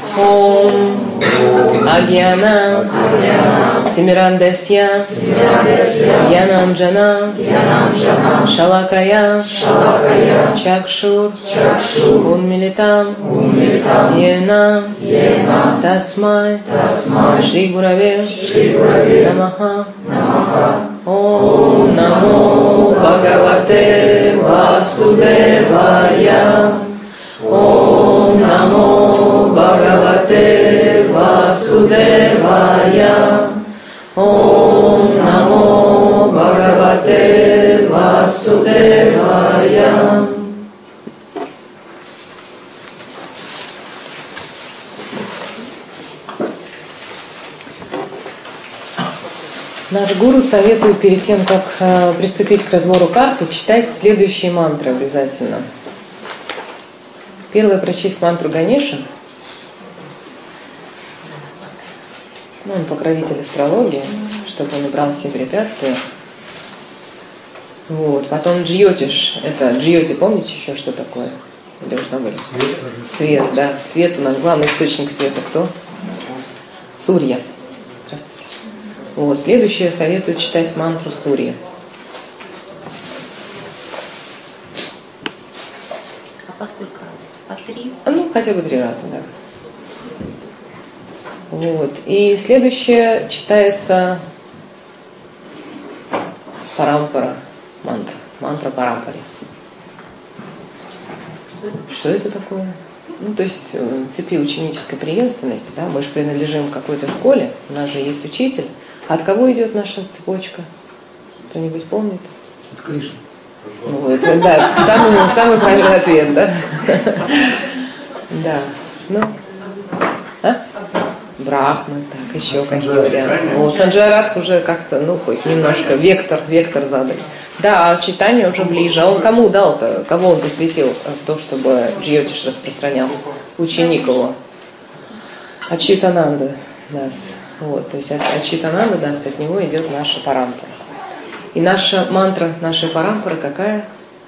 Om Agyana Timirandasya Yananjana Shalakaya Chakshur Unmilitam Yena Tasmai Shri Gurave Namaha Om Namo Bhagavate Vasudevaya Om Namo Bhagavate Vasudevaya Om Namo Bhagavate Vasudevaya. Наш гуру советует перед тем, как приступить к разбору карты, читать следующие мантры обязательно. Первое — прочесть мантру Ганеша. Он покровитель астрологии, чтобы он убрал все препятствия. Вот. Потом Джьотиш. Это Джьоти, помните еще, что такое? Или уже забыли? Свет, да. Свет у нас главный источник света кто? Сурья. Здравствуйте. Вот. Следующее советую читать мантру Сурья. А по сколько раз? По 3? Ну, хотя бы 3 раза, да. Вот. И следующее читается Парампара мантра. Мантра Парампари. Что это такое? Ну, то есть цепи ученической преемственности, да, мы же принадлежим к какой-то школе, у нас же есть учитель. А от кого идет наша цепочка? Кто-нибудь помнит? От Кришны. Ну, это, да, самый правильный ответ, да? Да. Ну, а? Брахма, так, еще какие варианты. Ну, Санджай уже как-то, ну, хоть немножко вектор задали. Да, читание уже ближе. А он кому дал-то? Кого он посвятил в то, чтобы Джьотиш распространял? Ученик его. Ачитананда Дас. Вот, то есть Ачитананда Дас, от него идет наша парампара. И наша мантра нашей парампары какая?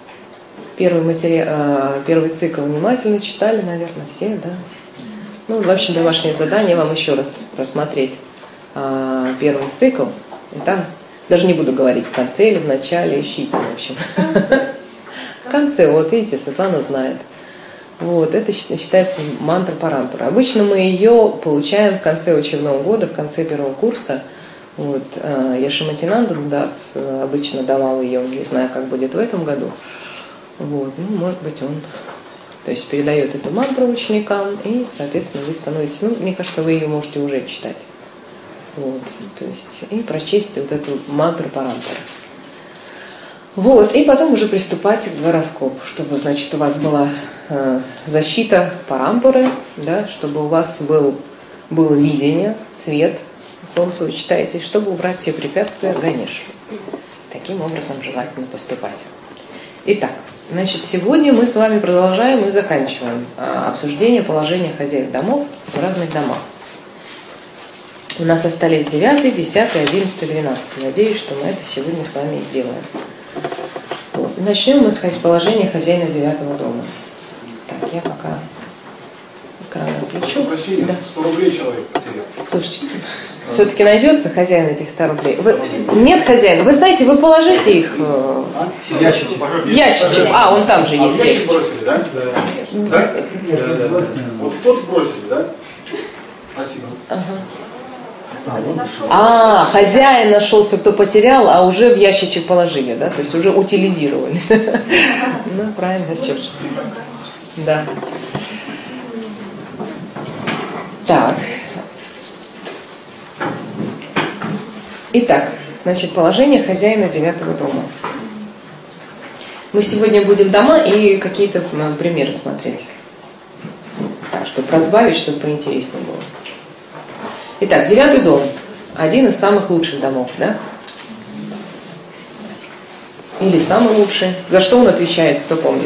Первый цикл внимательно читали, наверное, все, да? Ну, в общем, домашнее задание вам еще раз просмотреть первый цикл. И там, даже не буду говорить в конце или в начале, ищите, в общем. В конце, вот видите, Светлана знает. Вот, это считается мантра парампара. Обычно мы ее получаем в конце учебного года, в конце первого курса. Вот, Яшиматинанда Дас обычно давал ее, не знаю, как будет в этом году. Вот, ну, может быть, он, то есть, передает эту мантру ученикам, и, соответственно, вы становитесь, ну, мне кажется, вы ее можете уже читать. Вот, то есть, и прочесть вот эту мантру парампары. Вот, и потом уже приступать к гороскопу, чтобы, значит, у вас была защита парампары, да, чтобы у вас было видение, свет, солнце вы читаете, чтобы убрать все препятствия Ганешу. Таким образом желательно поступать. Итак, значит, сегодня мы с вами продолжаем и заканчиваем обсуждение положения хозяев домов в разных домах. У нас остались 9, 10, 11, 12. Надеюсь, что мы это сегодня с вами и сделаем. Вот. Начнем мы с положения хозяина 9 дома. Так, я пока экран включу. Да. 100 рублей человек потерял. Слушайте, все-таки найдется хозяин этих 100 рублей? Нет хозяина. Вы знаете, вы положите их в ящичек. А, он там же есть ящичек. Бросили, да? Да? Вот в тот бросили, да? Спасибо. А, хозяин нашелся, кто потерял, а уже в ящичек положили, да? То есть уже утилизировали. Ну, правильно, все. Да. Так. Итак, значит, положение хозяина 9 дома. Мы сегодня будем дома и какие-то примеры смотреть. Так, чтобы разбавить, чтобы поинтереснее было. Итак, 9 дом. Один из самых лучших домов, да? Или самый лучший. За что он отвечает, кто помнит?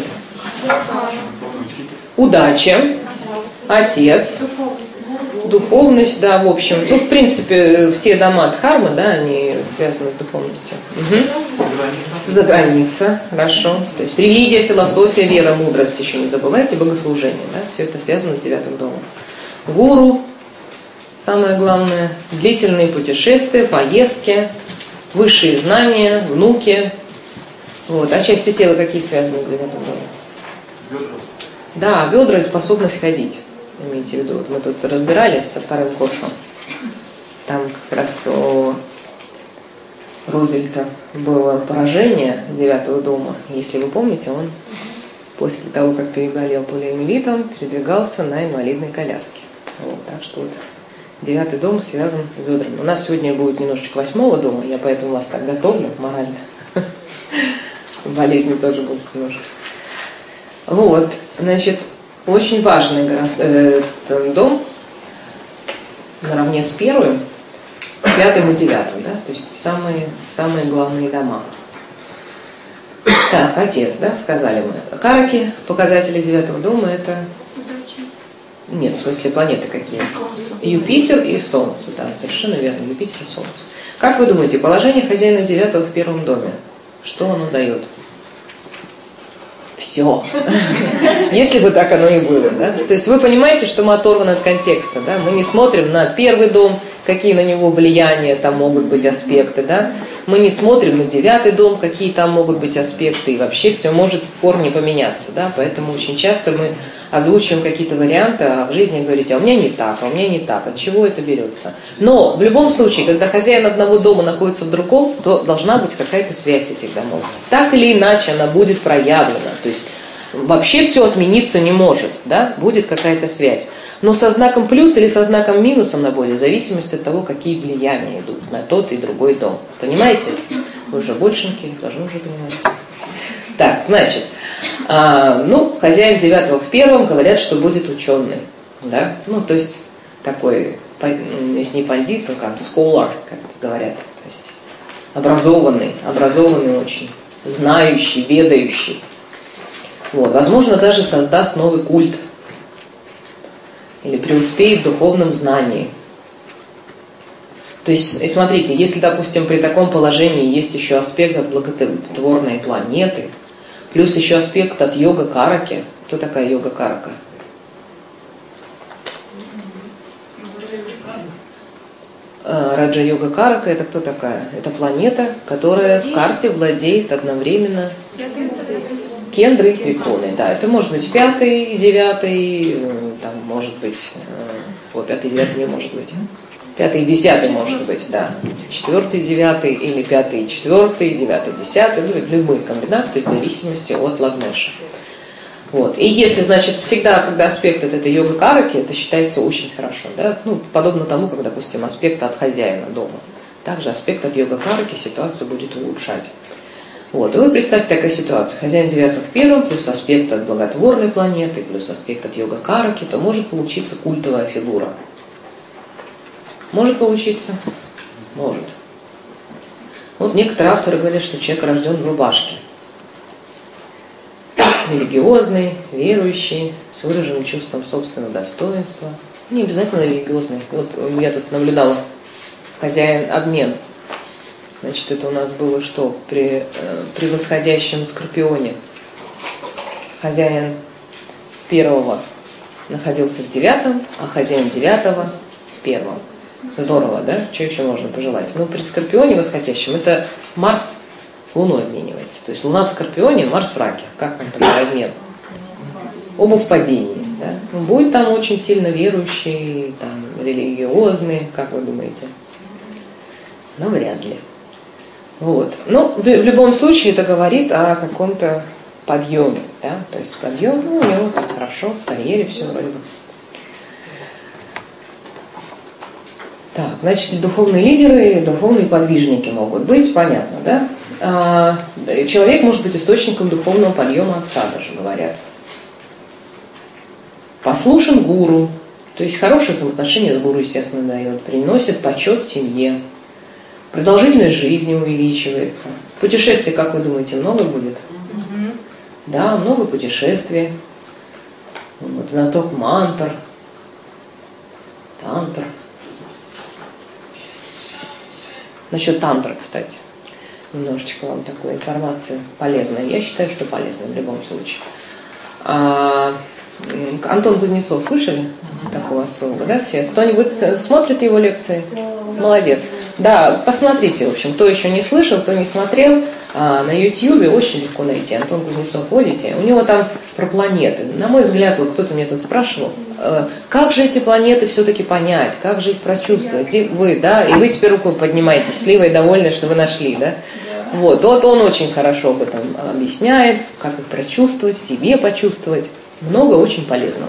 Удача, отец, духовность, да, в общем. Ну, в принципе, все дома Дхармы, да, они связаны с духовностью. Угу. За граница, хорошо. То есть религия, философия, вера, мудрость, еще не забывайте, богослужение, да, все это связано с 9 домом. гуру, самое главное, длительные путешествия, поездки, высшие знания, внуки. Вот. А части тела какие связаны с 9 домом? Бедра. Да, бедра и способность ходить, имейте в виду. Вот мы тут разбирались со 2-м курсом. Там как раз у Рузвельта было поражение 9 дома. Если вы помните, он после того, как переболел полиомиелитом, передвигался на инвалидной коляске. Вот, так что вот 9 дом связан с бедрами. У нас сегодня будет немножечко 8 дома, я поэтому вас так готовлю морально, что болезни тоже будут немножко. Вот, значит, очень важный дом наравне с 1-м, 5-м и 9-м, да, то есть самые главные дома. Так, отец, да, сказали мы. Караки, показатели 9 дома, это... Нет, в смысле планеты какие? Юпитер и Солнце, да, совершенно верно, Юпитер и Солнце. Как вы думаете, положение хозяина 9 в 1-м доме, что оно дает? Все. Если бы так оно и было, да? То есть вы понимаете, что мы оторваны от контекста, да? Мы не смотрим на 1-й дом, какие на него влияния там могут быть аспекты, да? Мы не смотрим на 9-й дом, какие там могут быть аспекты, и вообще все может в корне поменяться, да? Поэтому очень часто мы озвучиваем какие-то варианты, а в жизни говорите, а у меня не так, а у меня не так, от чего это берется. Но в любом случае, когда хозяин одного дома находится в другом, то должна быть какая-то связь этих домов. Так или иначе она будет проявлена, то есть вообще все отмениться не может, да? Будет какая-то связь. Но со знаком плюс или со знаком минусом на боли, в зависимости от того, какие влияния идут на тот и другой дом. Понимаете? Вы уже большенькие, должны уже понимать. Так, значит, хозяин 9 в 1-м, говорят, что будет ученый, да? Ну, то есть такой, если не пандит, то как scholar, как говорят, то есть образованный очень, знающий, ведающий. Вот, возможно, даже создаст новый культ или преуспеет в духовном знании. То есть, и смотрите, если, допустим, при таком положении есть еще аспект от благотворной планеты, плюс еще аспект от йога-караки. Кто такая йога-карака? Раджа-йога-карака — это кто такая? Это планета, которая в карте владеет одновременно кендрой и триконой. Да, это может быть 5-й, 9-й, там может быть, 5-й, 9-й не может быть. 5-й и 10-й может быть, да. 4-й, 9-й или 5-й и 4-й, 9-й, 10-й, ну, любые комбинации в зависимости от лагнеша. Вот. И если, значит, всегда, когда аспект от этой йога-караки, это считается очень хорошо, да, ну, подобно тому, как, допустим, аспект от хозяина дома. Также аспект от йога-караки ситуацию будет улучшать. Вот. И вы представьте такая ситуация. Хозяин 9 в 1-м, плюс аспект от благотворной планеты, плюс аспект от йога-караки, то может получиться культовая фигура. Может получиться? Может. Вот некоторые авторы говорят, что человек рожден в рубашке. Религиозный, верующий, с выраженным чувством собственного достоинства. Не обязательно религиозный. Вот я тут наблюдала хозяин обмен. Значит, это у нас было что? При восходящем Скорпионе. Хозяин 1-го находился в 9-м, а хозяин 9-го в 1-м. Здорово, да? Что еще можно пожелать? Ну, при Скорпионе восходящем это Марс с Луной обменивается. То есть Луна в Скорпионе, Марс в Раке. Как он такой обмен? Оба в падении. Да? Ну, будет там очень сильно верующий, там, религиозный, как вы думаете? Ну, вряд ли. Вот. Ну, в любом случае это говорит о каком-то подъеме. Да? То есть подъем, ну, у него так хорошо, в карьере все вроде бы. Так, значит, духовные лидеры, духовные подвижники могут быть, понятно, да? Человек может быть источником духовного подъема отца, даже говорят. Послушен гуру, то есть хорошие взаимоотношения с гуру, естественно, дает, приносит почет семье, продолжительность жизни увеличивается. Путешествий, как вы думаете, много будет? Да, много путешествий. Вот, знаток мантр, тантр. Насчет тантры, кстати, немножечко вам такой информации полезная. Я считаю, что полезная в любом случае. Антон Кузнецов, слышали такого астролога, да, все? Кто-нибудь смотрит его лекции? Молодец. Да, посмотрите, в общем, кто еще не слышал, кто не смотрел, на YouTube очень легко найти. Антон Кузнецов, ходите, у него там про планеты. На мой взгляд, вот кто-то меня тут спрашивал, как же эти планеты все-таки понять, как же их прочувствовать? Вы, да, и вы теперь руку поднимаете, счастливы и довольны, что вы нашли, да? Вот он очень хорошо об этом объясняет, как их прочувствовать, в себе почувствовать. Много очень полезного.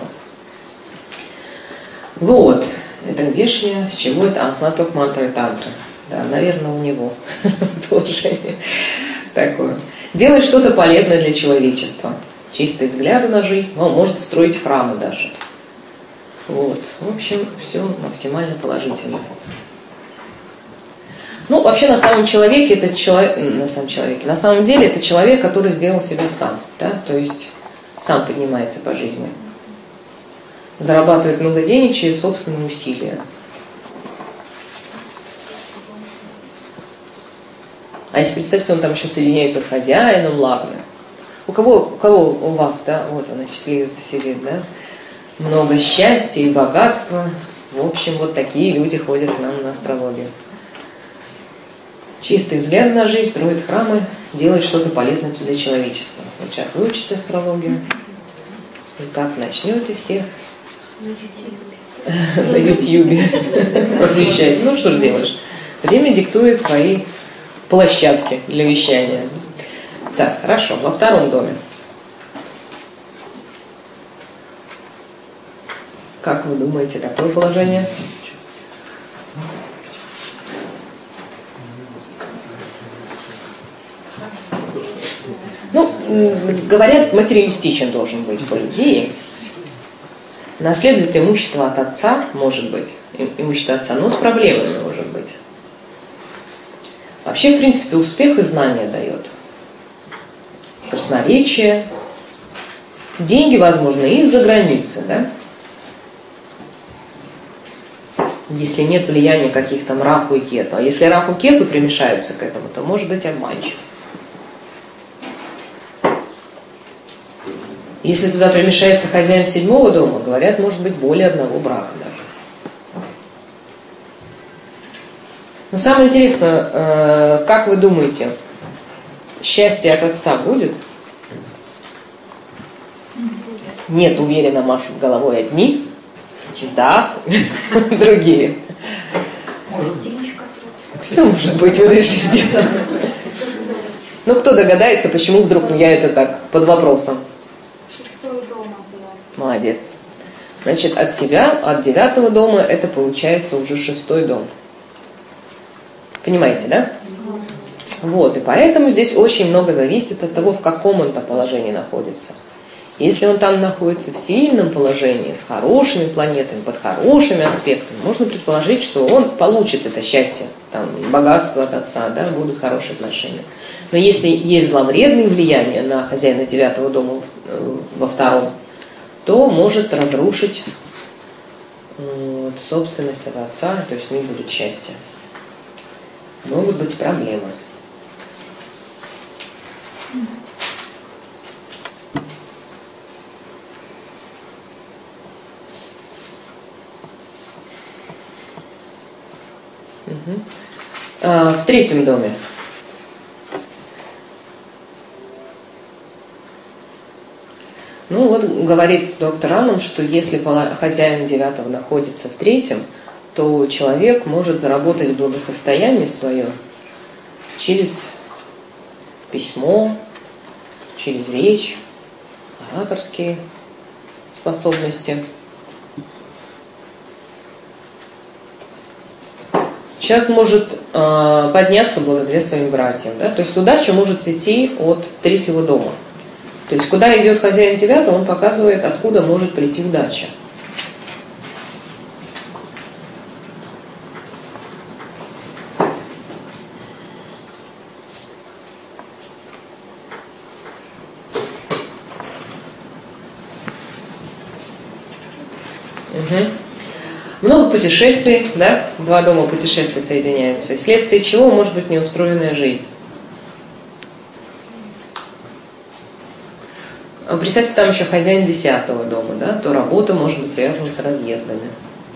Вот. Это где же я? С чего это? Знаток мантры и тантры. Да, наверное, у него положение такое. Делать что-то полезное для человечества. Чистые взгляды на жизнь. Он может строить храмы даже. Вот. В общем, все максимально положительно. Ну, вообще, на самом деле, это человек, который сделал себя сам. Да? То есть, сам поднимается по жизни. Зарабатывает много денег через собственные усилия. А если представьте, он там еще соединяется с хозяином Лагны. У кого у вас, да, вот она счастливица сидит, да? Много счастья и богатства. В общем, вот такие люди ходят к нам на астрологию. Чистый взгляд на жизнь, строит храмы, делает что-то полезное для человечества. Вот сейчас выучите астрологию. И как начнете всех на Ютьюбе просвещать. Ну, что ж делаешь? Время диктует свои площадки для вещания. Так, хорошо, во втором доме. Как вы думаете, такое положение? Ну, говорят, материалистичен должен быть, по идее. Наследует имущество от отца, может быть, имущество отца, но с проблемами, может быть. Вообще, в принципе, успех и знания дает. Красноречие, деньги, возможно, из-за границы, да? Если нет влияния каких-то Раху и Кету. А если Раху и Кету примешаются к этому, то может быть обманчив. Если туда примешается хозяин 7-го дома, говорят, может быть более одного брака даже. Но самое интересное, как вы думаете, счастье от отца будет? Нет, уверенно машут головой одни. Да, другие. Все может быть в этой жизни. Ну, кто догадается, почему вдруг я это так под вопросом? Молодец. Значит, от себя, от 9-го дома, это получается уже 6-й дом. Понимаете, да? Вот, и поэтому здесь очень много зависит от того, в каком он-то положении находится. Если он там находится в сильном положении, с хорошими планетами, под хорошими аспектами, можно предположить, что он получит это счастье, там, богатство от отца, да, будут хорошие отношения. Но если есть зловредные влияния на хозяина 9-го дома во 2-м, то может разрушить собственность от отца, то есть не будет счастья. Могут быть проблемы. В 3-м доме. Ну вот говорит доктор Амон, что если хозяин 9-го находится в 3-м, то человек может заработать благосостояние свое через письмо, через речь, ораторские способности. Человек может подняться благодаря своим братьям. Да? То есть удача может идти от 3-го дома. То есть куда идет хозяин 9-го, он показывает, откуда может прийти удача. Много путешествий, да? 2 дома путешествий соединяются. И вследствие чего может быть неустроенная жизнь? представьте, там еще хозяин 10-го дома, да, то работа может быть связана с разъездами.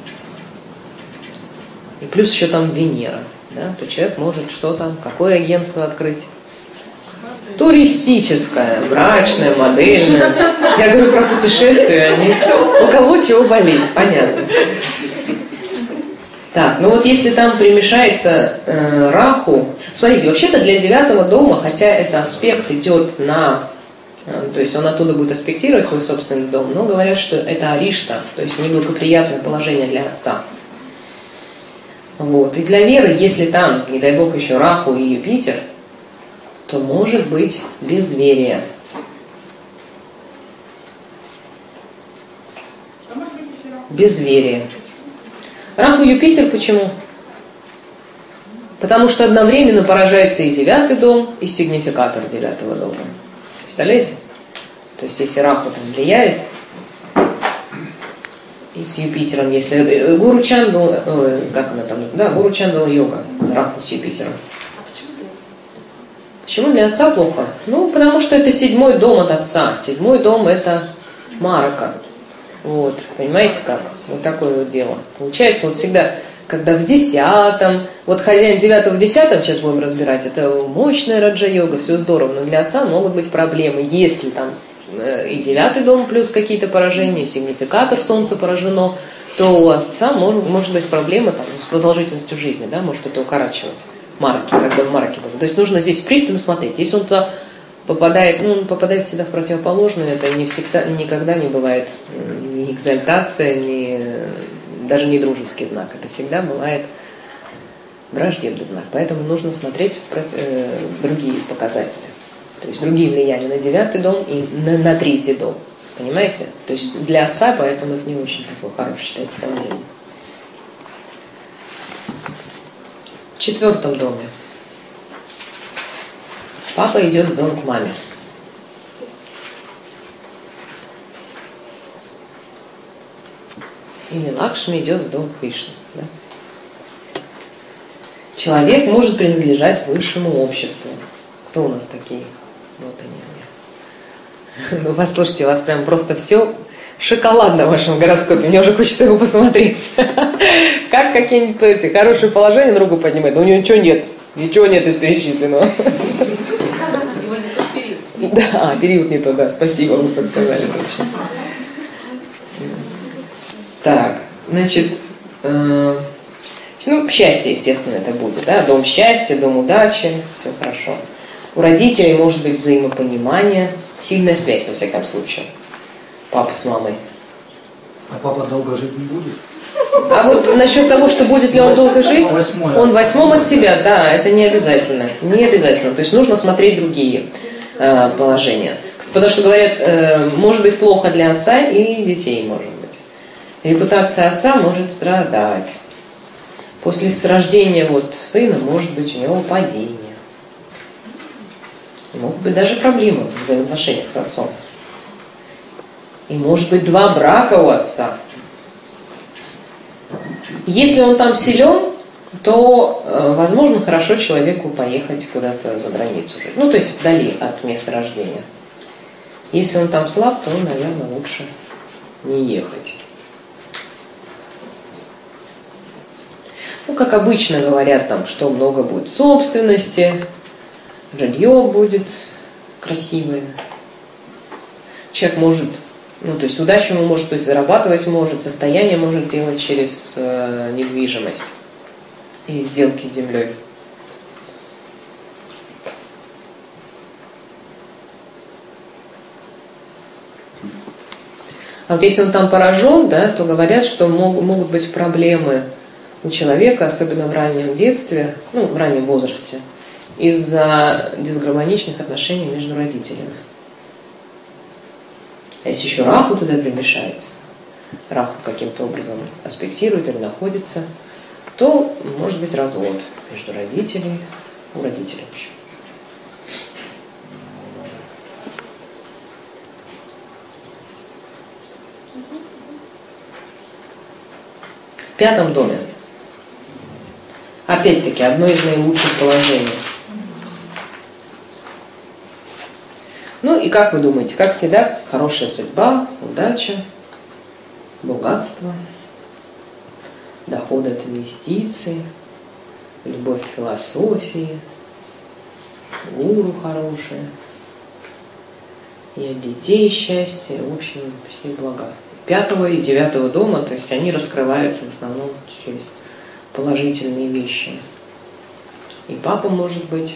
И плюс еще там Венера, да, то человек может что-то, какое агентство открыть? Туристическое, брачное, модельное. Я говорю про путешествия, они у кого чего болит, понятно. Так, ну вот если там примешается Раху, смотрите, вообще-то для 9-го дома, хотя это аспект идет на, то есть он оттуда будет аспектировать свой собственный дом, но говорят, что это Аришта, то есть неблагоприятное положение для отца. Вот. И для веры, если там, не дай бог, еще Раху и Юпитер, то может быть безверие. Безверие. Раху и Юпитер почему? Потому что одновременно поражается и 9-й дом, и сигнификатор 9-го дома. Представляете? То есть если Раху там влияет, и с Юпитером, если Гуру Чандал, как она там, да, Гуру Чандал йога, Раху с Юпитером. Почему для отца плохо? Ну, потому что это 7-й дом от отца. 7-й дом это Марака. Вот, понимаете как? Вот такое вот дело. Получается, вот всегда, когда в 10-м, вот хозяин 9-го в 10-м, сейчас будем разбирать, это мощная раджа-йога, все здорово, но для отца могут быть проблемы, если там и 9-й дом плюс какие-то поражения, сигнификатор солнца поражено, то у отца может быть проблема там, с продолжительностью жизни, да, может это укорачивать. Марки, когда в марке было. То есть нужно здесь пристально смотреть. Если он туда попадает, ну, он попадает всегда в противоположную, это не всегда, никогда не бывает ни экзальтация, даже не дружеский знак. Это всегда бывает враждебный знак. Поэтому нужно смотреть другие показатели. То есть другие влияния на 9-й дом и на 3-й дом. Понимаете? То есть для отца, поэтому это не очень такое хорошее считается положение. В 4-м доме папа идет в дом к маме. Или Лакшми идет в дом к Вишну. Да? Человек может принадлежать высшему обществу. Кто у нас такие? Вот они. Ну, послушайте, у вас прям просто все шоколадно в вашем гороскопе. Мне уже хочется его посмотреть. Как какие-нибудь эти хорошие положения на руку поднимать, но у него ничего нет. Ничего нет из перечисленного. Да, период не то, да, спасибо, вы подсказали точно. Так, значит, ну, счастье, естественно, это будет, да, дом счастья, дом удачи, все хорошо. У родителей может быть взаимопонимание, сильная связь, во всяком случае, папа с мамой. А папа долго жить не будет? А вот насчет того, что будет ли он долго жить, он 8-м от себя, да, это не обязательно, не обязательно, то есть нужно смотреть другие положения. Потому что говорят, может быть плохо для отца и детей, может быть. Репутация отца может страдать. После рождения вот сына может быть у него падение. Могут быть даже проблемы в взаимоотношениях с отцом. И может быть 2 брака у отца. Если он там силен, то, возможно, хорошо человеку поехать куда-то за границу жить. Ну, то есть вдали от места рождения. Если он там слаб, то, наверное, лучше не ехать. Ну, как обычно говорят, там, что много будет собственности, жилье будет красивое. Человек может, ну, то есть удачу ему может, то есть зарабатывать может, состояние может делать через недвижимость и сделки с землей. А вот если он там поражен, да, то говорят, что могут быть проблемы у человека, особенно в раннем детстве, ну, в раннем возрасте, из-за дисгармоничных отношений между родителями. А если еще Раху туда примешается, Раху каким-то образом аспектирует или находится, то может быть развод между родителями, у родителей вообще. В 5-м доме. Опять-таки, одно из наилучших положений. Ну и как вы думаете, как всегда, хорошая судьба, удача, богатство, доходы от инвестиций, любовь к философии, гуру хорошие, и от детей счастье, в общем, все блага. 5-го и 9-го дома, то есть они раскрываются в основном через положительные вещи. И папа может быть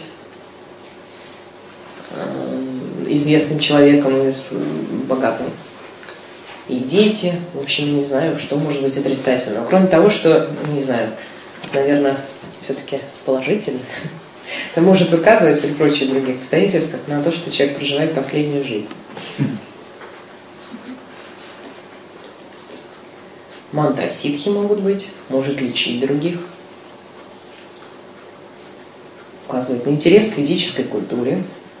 известным человеком и богатым. И дети, в общем, не знаю, что может быть отрицательного. Кроме того, что, не знаю, наверное, все-таки положительно. Это может указывать при прочих других обстоятельствах на то, что человек проживает последнюю жизнь. Мантра ситхи могут быть, может лечить других, указывать на интерес к ведической культуре.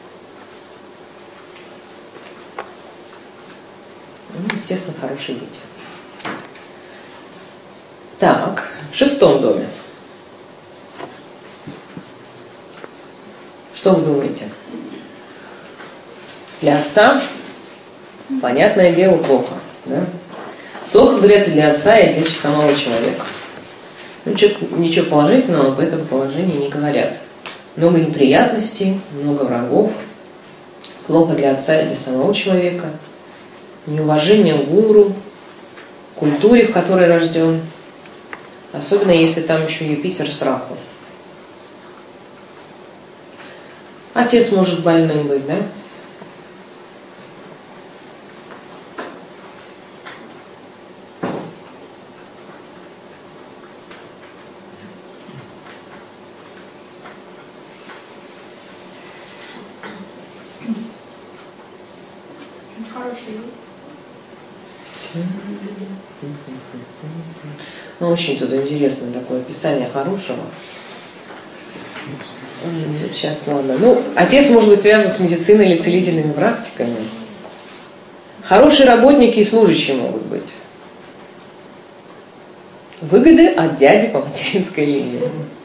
Ну, естественно, хорошие дети. Так, в 6-м доме. Что вы думаете? Для отца, понятное дело, плохо. Да? Плохо, говорят, и для отца, и для самого человека. Ничего положительного об этом положении не говорят. Много неприятностей, много врагов. Плохо для отца и для самого человека. Неуважение к гуру, культуре, в которой рожден. Особенно, если там еще Юпитер с Раху. Отец может больным быть, да? Ну, очень тут интересно такое описание хорошего. Сейчас, ладно. Ну, отец может быть связан с медициной или целительными практиками. Хорошие работники и служащие могут быть. Выгоды от дяди по материнской линии.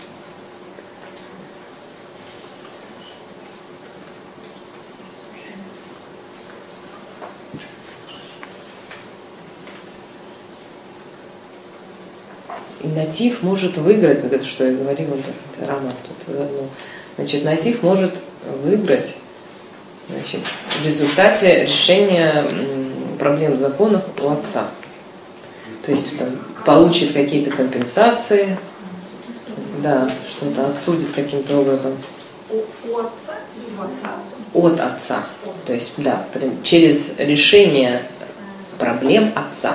И натив может выиграть, вот это, что я говорила, это Роман тут заодно. Значит, натив может выиграть, значит, в результате решения проблем законов у отца. То есть там, получит какие-то компенсации, да, что-то отсудит каким-то образом. У отца или у отца? От отца. То есть, да, через решение проблем отца.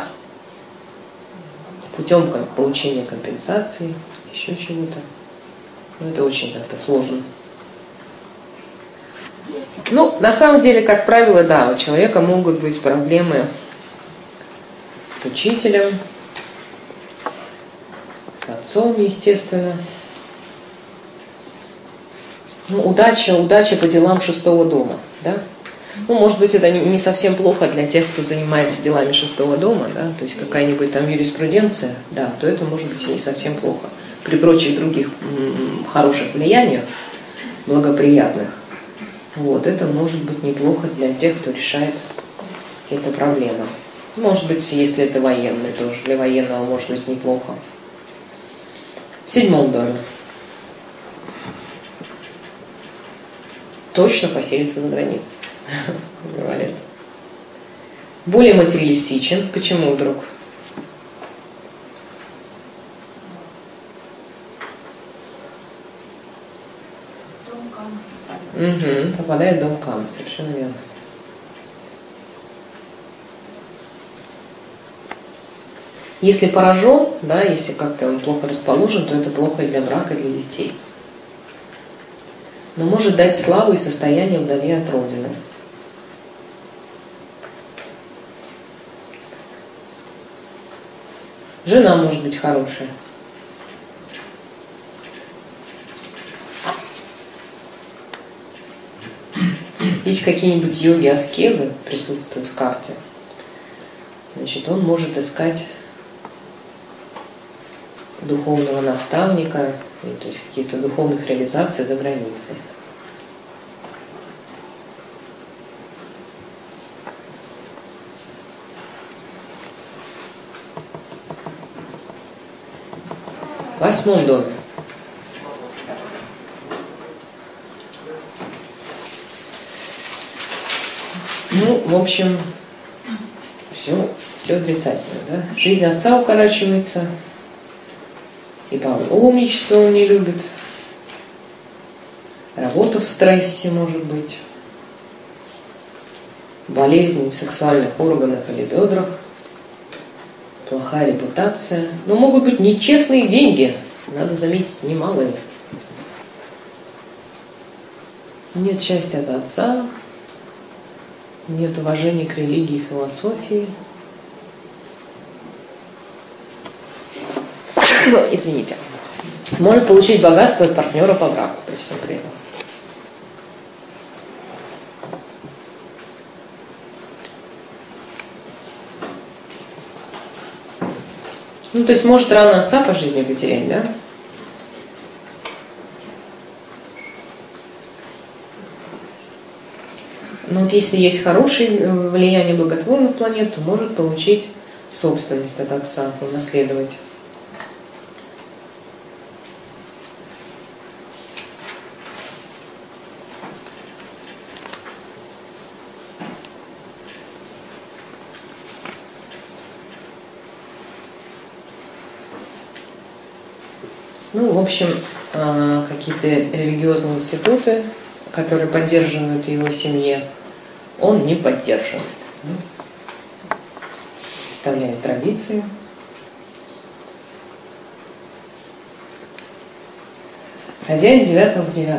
Путем получения компенсации, еще чего-то. Ну, это очень как-то сложно. Ну, на самом деле, как правило, да, у человека могут быть проблемы с учителем, с отцом, естественно. Ну, удача по делам 6-го дома, да? Ну, может быть, это не совсем плохо для тех, кто занимается делами 6-го дома, да, то есть какая-нибудь там юриспруденция, да, то это может быть и не совсем плохо. При прочих других хороших влияниях, благоприятных, вот, это может быть неплохо для тех, кто решает какие-то проблемы. Может быть, если это военный, тоже для военного может быть неплохо. В 7-м доме. Точно поселится за границей, говорят. Более материалистичен. Почему вдруг? Угу, попадает в дом Кама, совершенно верно. Если поражен, да, если как-то он плохо расположен, то это плохо и для брака, и для детей. Но может дать славу и состояние вдали от Родины. Жена может быть хорошая. Если какие-нибудь йоги, аскезы присутствуют в карте, значит, он может искать духовного наставника, то есть какие-то духовных реализаций за границей. в 8 доме. Ну, в общем, все отрицательно, да? Жизнь отца укорачивается, и паломничество он не любит, работа в стрессе может быть, болезни в сексуальных органах или бедрах, плохая репутация. Но могут быть нечестные деньги, надо заметить, немалые. Нет счастья от отца, нет уважения к религии и философии. Извините. Может получить богатство от партнера по браку при всем при этом. Ну, то есть может рано отца по жизни потерять, да? Но вот если есть хорошее влияние благотворных планет, то может получить собственность от отца, унаследовать. Ну, в общем, какие-то религиозные институты, которые поддерживают его семье, он не поддерживает. Оставляет традиции. Хозяин 9 в 9.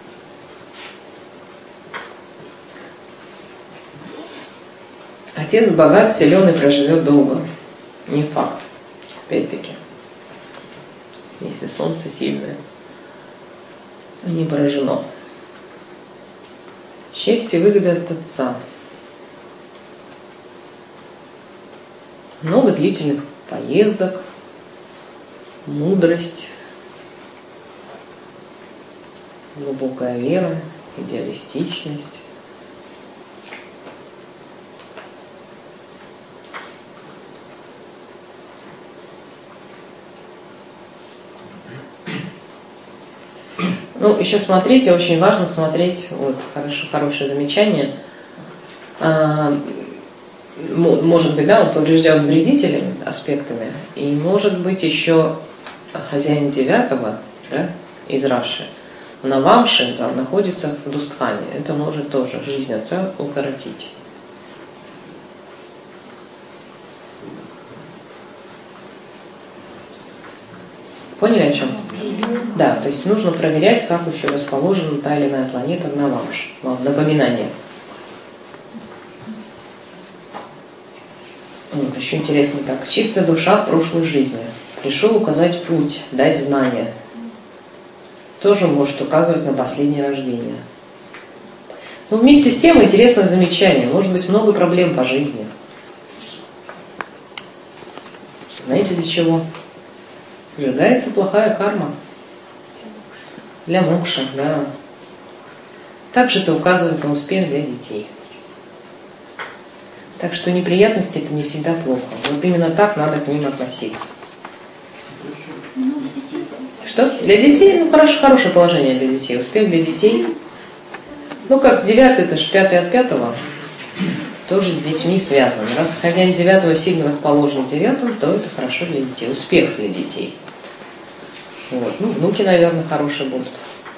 Отец богат, силен и проживет долго. Не факт, опять-таки. Если солнце сильное, не поражено. Счастье и выгода от отца. Много длительных поездок, мудрость, глубокая вера, идеалистичность. Ну, еще смотрите, очень важно смотреть, вот, хорошее замечание, может быть, да, он поврежден вредителями, аспектами, и может быть еще хозяин 9, да, из Раши, Навамши, да, находится в Дустхане, это может тоже жизнь отца укоротить. Поняли, о чем? Да, то есть нужно проверять, как еще расположена та или иная планета в Навамш. Напоминание. Вот, еще интересно так. Чистая душа в прошлой жизни. Пришел указать путь, дать знания. Тоже может указывать на последнее рождение. Но вместе с тем интересное замечание. Может быть много проблем по жизни. Знаете для чего? Сжигается плохая карма. Для мокши, да. Также это указывает на успех для детей. Так что неприятности это не всегда плохо. Вот именно так надо к ним относиться. Что? Для детей? Ну, хорошее положение для детей. Успех для детей. Ну, как 9, это же 5 от 5, тоже с детьми связан. Раз хозяин 9 сильно расположен в 9, то это хорошо для детей. Успех для детей. Вот. Ну, внуки, наверное, хорошие будут.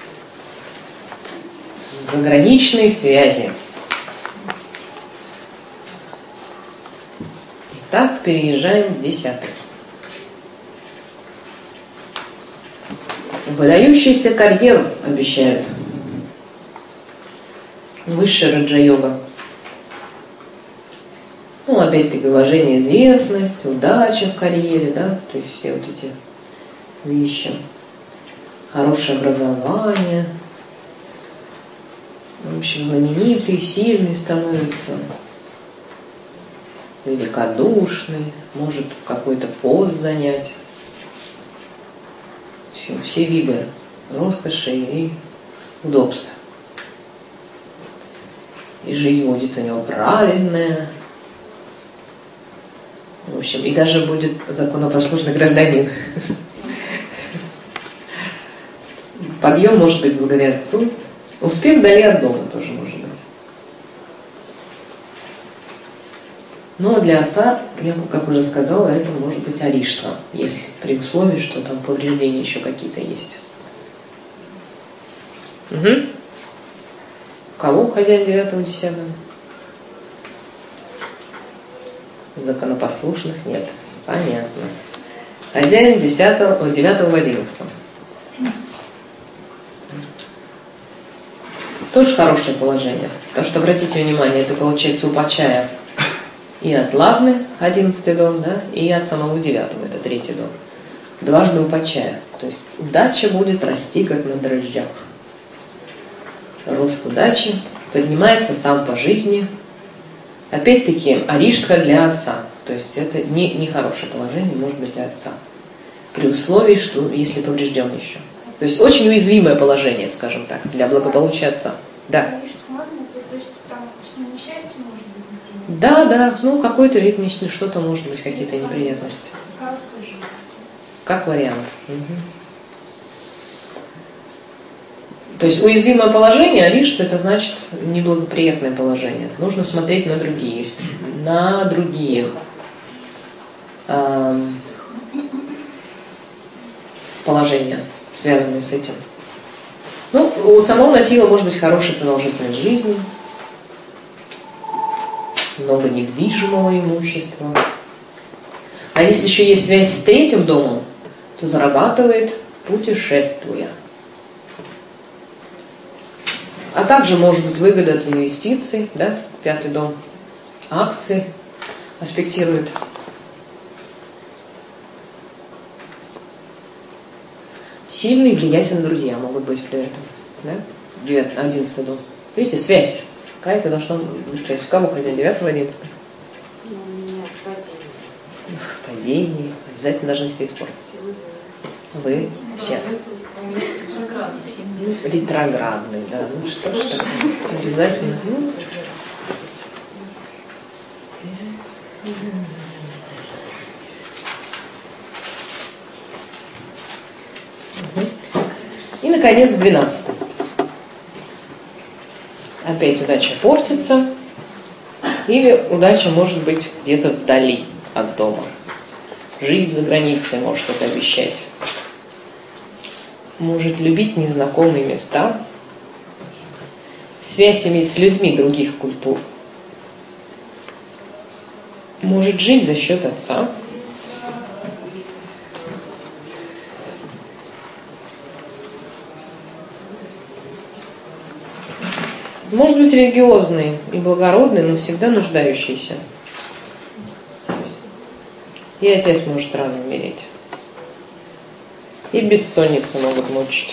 Заграничные связи. Итак, переезжаем в 10. Выдающийся карьеру обещают. Высшая раджа-йога. Ну, опять-таки, уважение, известность, удача в карьере, да, то есть все вот эти вещи. Хорошее образование. В общем, знаменитый, сильный становится. Великодушный, может какой-то пост занять. Все виды роскоши и удобств. И жизнь будет у него праведная. В общем, и даже будет законопослушный гражданин. Подъем может быть благодаря отцу. Успех вдали от дома тоже может быть. Но для отца, я, как уже сказала, это может быть ариштха, если при условии, что там повреждения еще какие-то есть. Угу. Кого хозяин 9-10? Законопослушных нет. Понятно. Хозяин 9-11. Тоже хорошее положение. Потому что, обратите внимание, это получается у Пачая и от Лагны, 11-й дом, да, и от самого 9-го, это 3-й дом. Дважды у Пачая. То есть удача будет расти, как на дрожжах. Рост удачи, поднимается сам по жизни. Опять-таки, ариштха для отца. То есть это не хорошее положение, может быть, для отца. При условии, что если поврежден еще. То есть очень уязвимое положение, скажем так, для благополучия отца. Да. То есть там несчастье может быть, например? Да, ну какой-то вид, что-то может быть, какие-то неприятности. Как вариант. Угу. То есть уязвимое положение, ариштха, это значит неблагоприятное положение. Нужно смотреть на другие положения, связанные с этим. Ну, у самого натива может быть хорошая продолжительность жизни, много недвижимого имущества. А если еще есть связь с 3-м домом, то зарабатывает, путешествуя. А также может быть выгода от инвестиций, да, 5-й дом, акции аспектирует. Сильные и влиятельные друзья могут быть при этом, да, 11-й дом. Видите, связь. Какая-то должна быть связь. У кого хозяин 9-го, 11-го? Падение. Обязательно должны все испортиться. Вы сейчас. Ретроградный, да. Ну что ж такое? Обязательно. И, наконец, 12-й. Опять удача портится. Или удача может быть где-то вдали от дома. Жизнь за границей может что-то обещать. Может любить незнакомые места. Связь иметь с людьми других культур. Может жить за счет отца. Может быть религиозный и благородный, но всегда нуждающийся. И отец может рано умереть. И бессонницы могут мучить.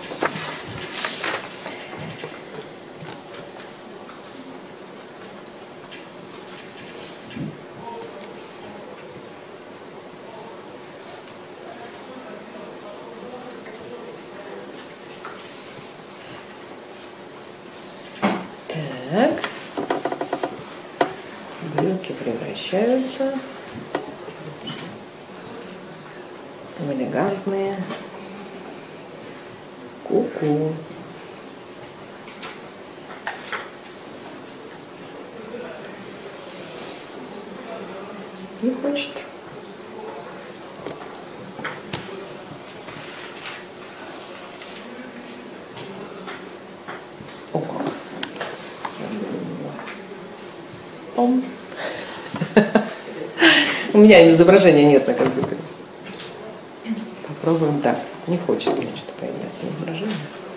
Так. Брюки превращаются в элегантные ку-ку. Не хочет. О, как. Пом. У меня изображения нет на компьютере. Попробуем так. Не хочет мне что-то появляться изображение.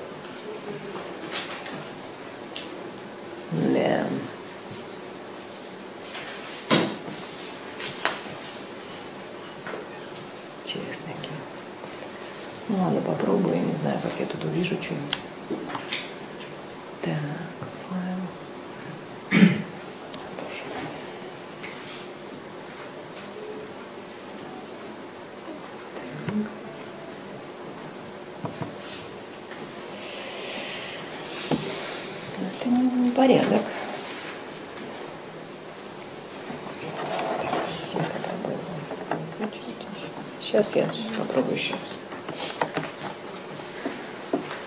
Да. Интересно. Ну ладно, попробую. Я не знаю, как я тут увижу что-нибудь. Так, файл. Это не порядок. Сейчас я попробую еще раз.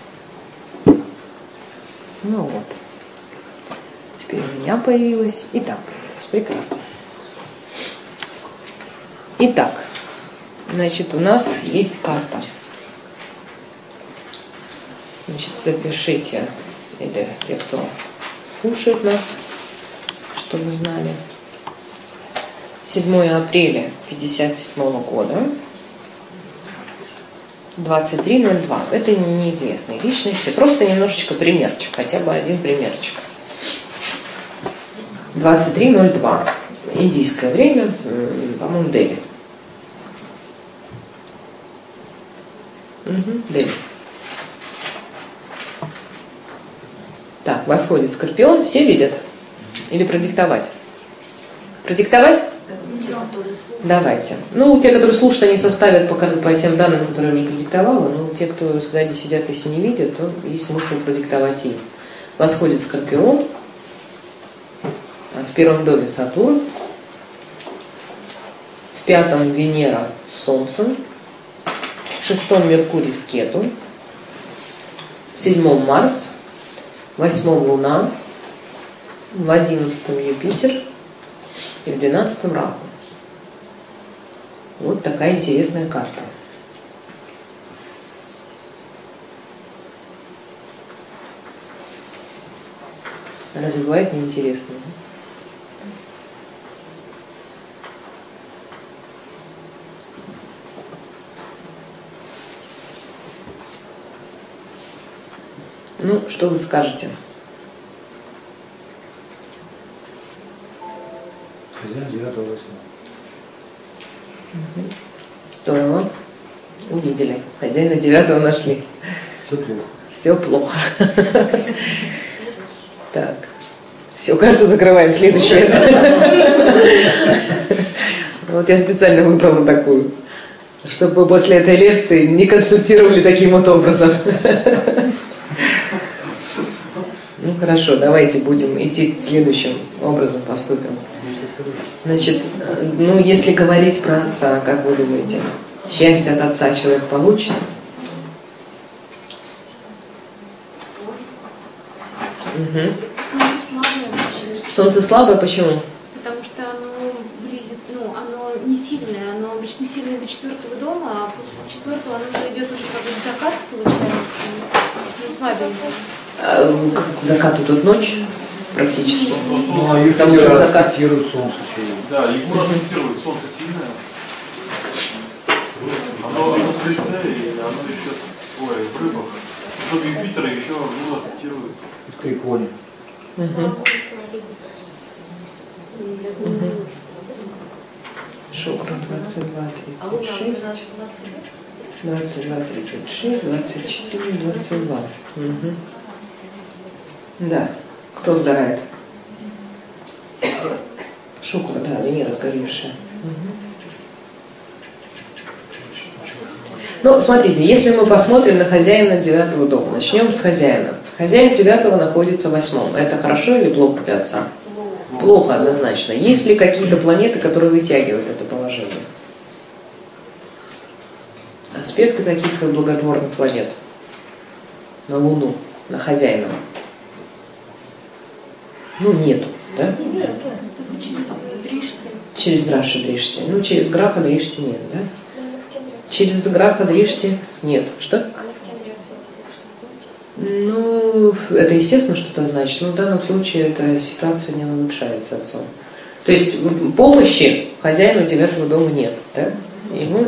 Ну вот. Теперь у меня появилось, и там появилось. Прекрасно. Итак, значит, у нас есть карта. Значит, запишите, или те, кто слушает нас, чтобы вы знали. 7 апреля 1957 года, 23:02. Это неизвестные личности, просто немножечко примерчик, хотя бы один примерчик. 23:02. Индийское время, по-моему, Дели. Дели. Так, восходит Скорпион. Все видят? Или продиктовать? Продиктовать? Давайте. Ну, те, которые слушают, они составят по тем данным, которые я уже продиктовала, но те, кто сзади сидят, если не видят, то есть смысл продиктовать им. Восходит Скорпион, в первом доме Сатурн, в пятом Венера с Солнцем, в шестом Меркурий с Кету, в седьмом Марс, в восьмом Луна, в 11-м Юпитер и в 12-м Раху. Вот такая интересная карта. Разве бывает неинтересно? Ну, что вы скажете? Хозяин 9-8. Здорово. Увидели. Хозяина 9-го нашли. Все плохо. Все плохо. Так. Все, карту закрываем. Следующее. Вот я специально выбрала такую, чтобы после этой лекции не консультировали таким вот образом. Ну хорошо, давайте будем идти следующим образом поступим. Значит, ну если говорить про отца, как вы думаете, счастье от отца человек получит? Угу. Солнце слабое, почему? Потому что оно близит, оно не сильное, оно обычно сильное до 4-го дома, а после 4-го оно уже идет уже как бы в закат, получается, не слабенькое. Как к закату тут ночь практически. Ну, а Потому что закат аспектирует солнце. Да, Егор аспектирует, солнце сильное. Оно в Стрельце, и оно еще в рыбах. Чтобы Юпитера еще аспектирует. В Триконе. Шукра 22:36, 22:36, 24, 22. Угу. Да. Кто сгорает? Шукра, да, Венера сгоревшая. Угу. Ну, смотрите, если мы посмотрим на хозяина 9-го дома, начнем с хозяина. Хозяин 9-го находится в 8-м. Это хорошо или плохо для отца? Плохо, однозначно. Есть ли какие-то планеты, которые вытягивают это положение? Аспекты каких-то благотворных планет на Луну, на хозяина? Ну, нету, да? Через Драша Дришти. Ну, через Граха Дришти нет, да? Через Граха Дришти нет. Что? Ну, это естественно что-то значит, но в данном случае эта ситуация не улучшается отцом. То есть помощи хозяину 9-го дома нет, да? Ему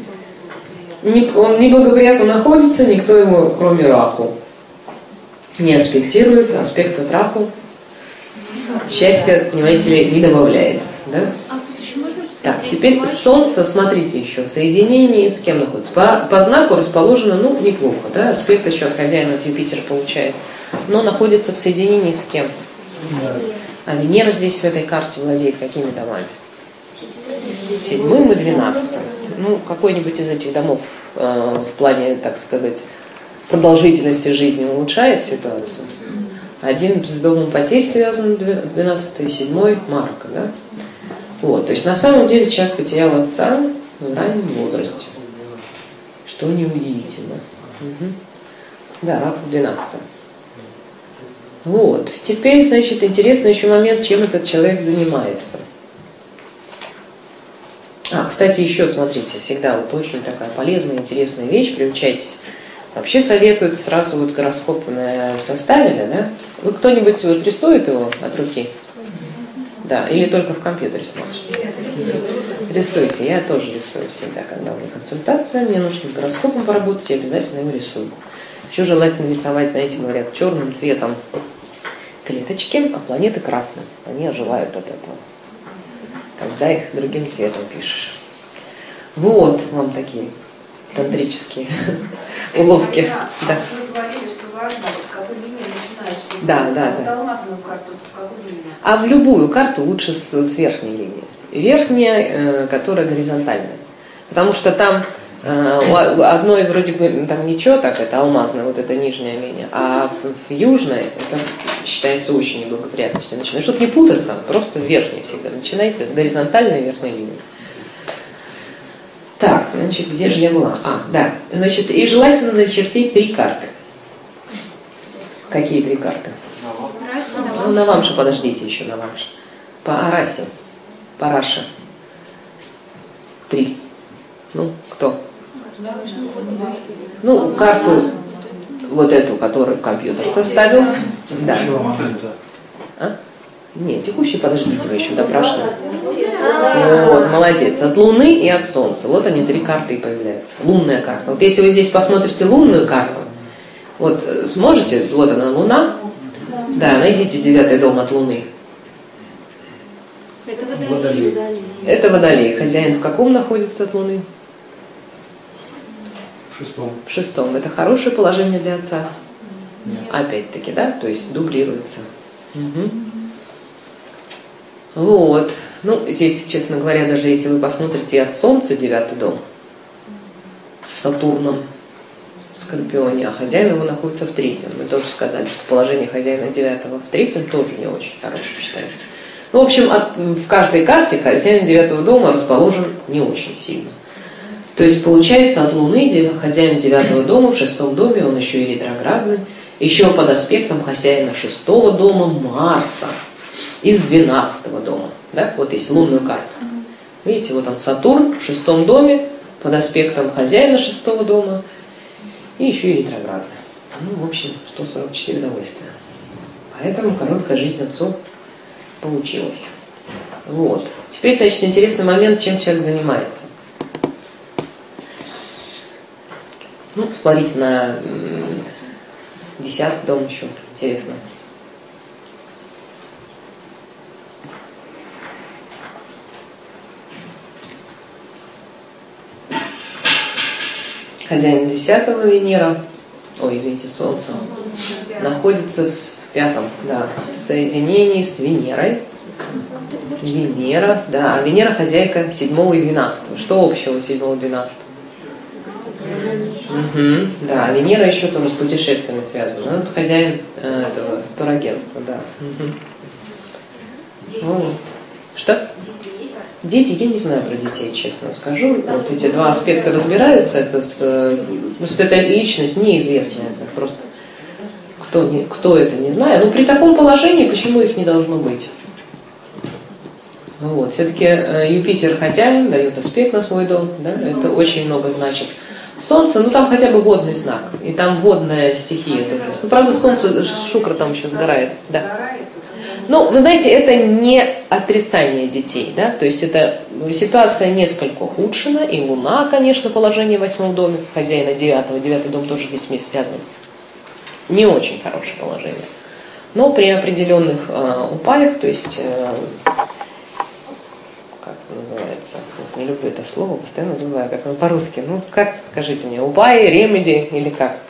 он неблагоприятно находится, никто его, кроме Раху, не аспектирует, аспект от Раху счастья, понимаете ли, не добавляет, да? Так, теперь Солнце, смотрите еще, в соединении с кем находится? По знаку расположено, ну, неплохо, да, аспект еще от хозяина, от Юпитера получает, но находится в соединении с кем? А Венера здесь в этой карте владеет какими домами? 7-м и 12-м. Ну, какой-нибудь из этих домов в плане, так сказать, продолжительности жизни улучшает ситуацию. Один с домом потерь связан, 12-й, 7-й, Марка, да? Вот, то есть на самом деле человек потерял отца в раннем возрасте, что неудивительно. Угу. Да, Рак в 12-м. Вот. Теперь, значит, интересный еще момент, чем этот человек занимается. Кстати, еще смотрите, всегда вот очень такая полезная, интересная вещь, приучайтесь. Вообще советуют сразу вот гороскоп составили, да? Вы кто-нибудь вот рисует его от руки? Да, или только в компьютере смотрите? Рисуйте, я тоже рисую всегда, когда у меня консультация, мне нужно с гороскопом поработать, я обязательно его рисую. Еще желательно рисовать, знаете, говорят, черным цветом клеточки, а планеты красным. Они оживают от этого, когда их другим цветом пишешь. Вот вам такие тантрические уловки. Да. Вы говорили, что важно, с какой линии начинаешь. Да. Алмазную карту, с какой линии? А в любую карту лучше с верхней линии. Верхняя, которая горизонтальная. Потому что там у одной вроде бы там ничего, так это алмазная, вот эта нижняя линия, а в южной это считается очень неблагоприятно. Чтобы не путаться, просто верхней всегда начинайте с горизонтальной верхней линии. Так, значит, где же я была? Да. Значит, и желательно начертить 3 карты. Какие 3 карты? Ну, на вам же, подождите еще на вам же. По Арасе. По Раше. 3. Ну, кто? Ну, карту вот эту, которую компьютер составил. Да. Нет, текущий, подождите, вы еще допрашиваете. Вот, молодец. От Луны и от Солнца. Вот они 3 карты и появляются. Лунная карта. Вот если вы здесь посмотрите лунную карту, вот сможете, вот она Луна. Да, найдите 9-й дом от Луны. Это Водолей. Это Водолей. Хозяин в каком находится от Луны? В 6. Это хорошее положение для отца? Нет. Опять-таки, да? То есть дублируется. Угу. Вот. Ну, здесь, честно говоря, даже если вы посмотрите от Солнца 9-й дом с Сатурном в Скорпионе, а хозяин его находится в 3-м. Мы тоже сказали, что положение хозяина 9-го в 3-м тоже не очень хорошее считается. Ну, в общем, в каждой карте хозяин 9-го дома расположен не очень сильно. То есть, получается, от Луны хозяин 9-го дома в 6-м доме, он еще и ретроградный, еще под аспектом хозяина 6-го дома Марса из 12-го дома. Да? Вот есть лунную карту. Видите, вот он Сатурн в 6-м доме под аспектом хозяина 6-го дома и еще и ретроградный. Ну, в общем, 144 удовольствия. Поэтому короткая жизнь отцу получилась. Вот. Теперь, значит, интересный момент, чем человек занимается. Ну, смотрите на 10-й дом еще. Интересно. Хозяин 10-го Венера, Солнце, находится в 5-м, да, в соединении с Венерой. Венера, да, а Венера хозяйка 7-го и 12-го. Что общего у 7-го и 12-го? Угу, да, Венера еще тоже с путешествиями связана. Ну, это хозяин этого турагентства, да. Угу. Вот. Что? Дети, я не знаю про детей, честно скажу. Вот эти 2 аспекта разбираются, это потому что это личность неизвестная, это просто кто это, не знаю. Но при таком положении почему их не должно быть? Вот. Все-таки Юпитер хозяин, дает аспект на свой дом, да? Это очень много значит. Солнце, ну там хотя бы водный знак, и там водная стихия тоже. Ну, правда, Солнце, Шукра там еще сгорает. Да. Ну, вы знаете, это не отрицание детей, да, то есть это ситуация несколько ухудшена, и Луна, конечно, положение в 8-м доме, хозяина 9-го, 9-й дом тоже с детьми связан. Не очень хорошее положение. Но при определенных упаях, то есть, как это называется, вот, не люблю это слово, постоянно забываю, как оно по-русски, ну, как, скажите мне, упаи, ремеди или как?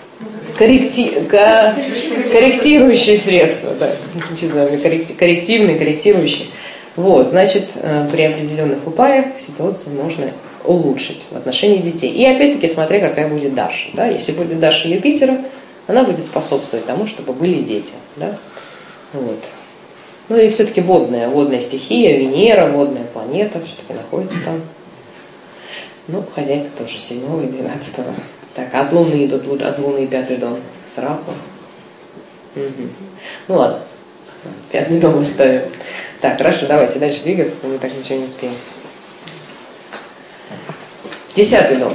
Корректирующие средства, да, коррективные, корректирующие. Вот, значит, при определенных упаях ситуацию можно улучшить в отношении детей. И опять-таки, смотря какая будет Даша. Да? Если будет Даша Юпитера, она будет способствовать тому, чтобы были дети. Да? Вот. Ну и все-таки водная стихия, Венера, водная планета, все-таки находится там. Ну, хозяйка тоже 7-го и 12-го. Так, от Луны идут, от Луны 5-й дом с Раком. Угу. Ну ладно, 5-й дом оставим. Так, хорошо, давайте дальше двигаться, то мы так ничего не успеем. 10-й дом.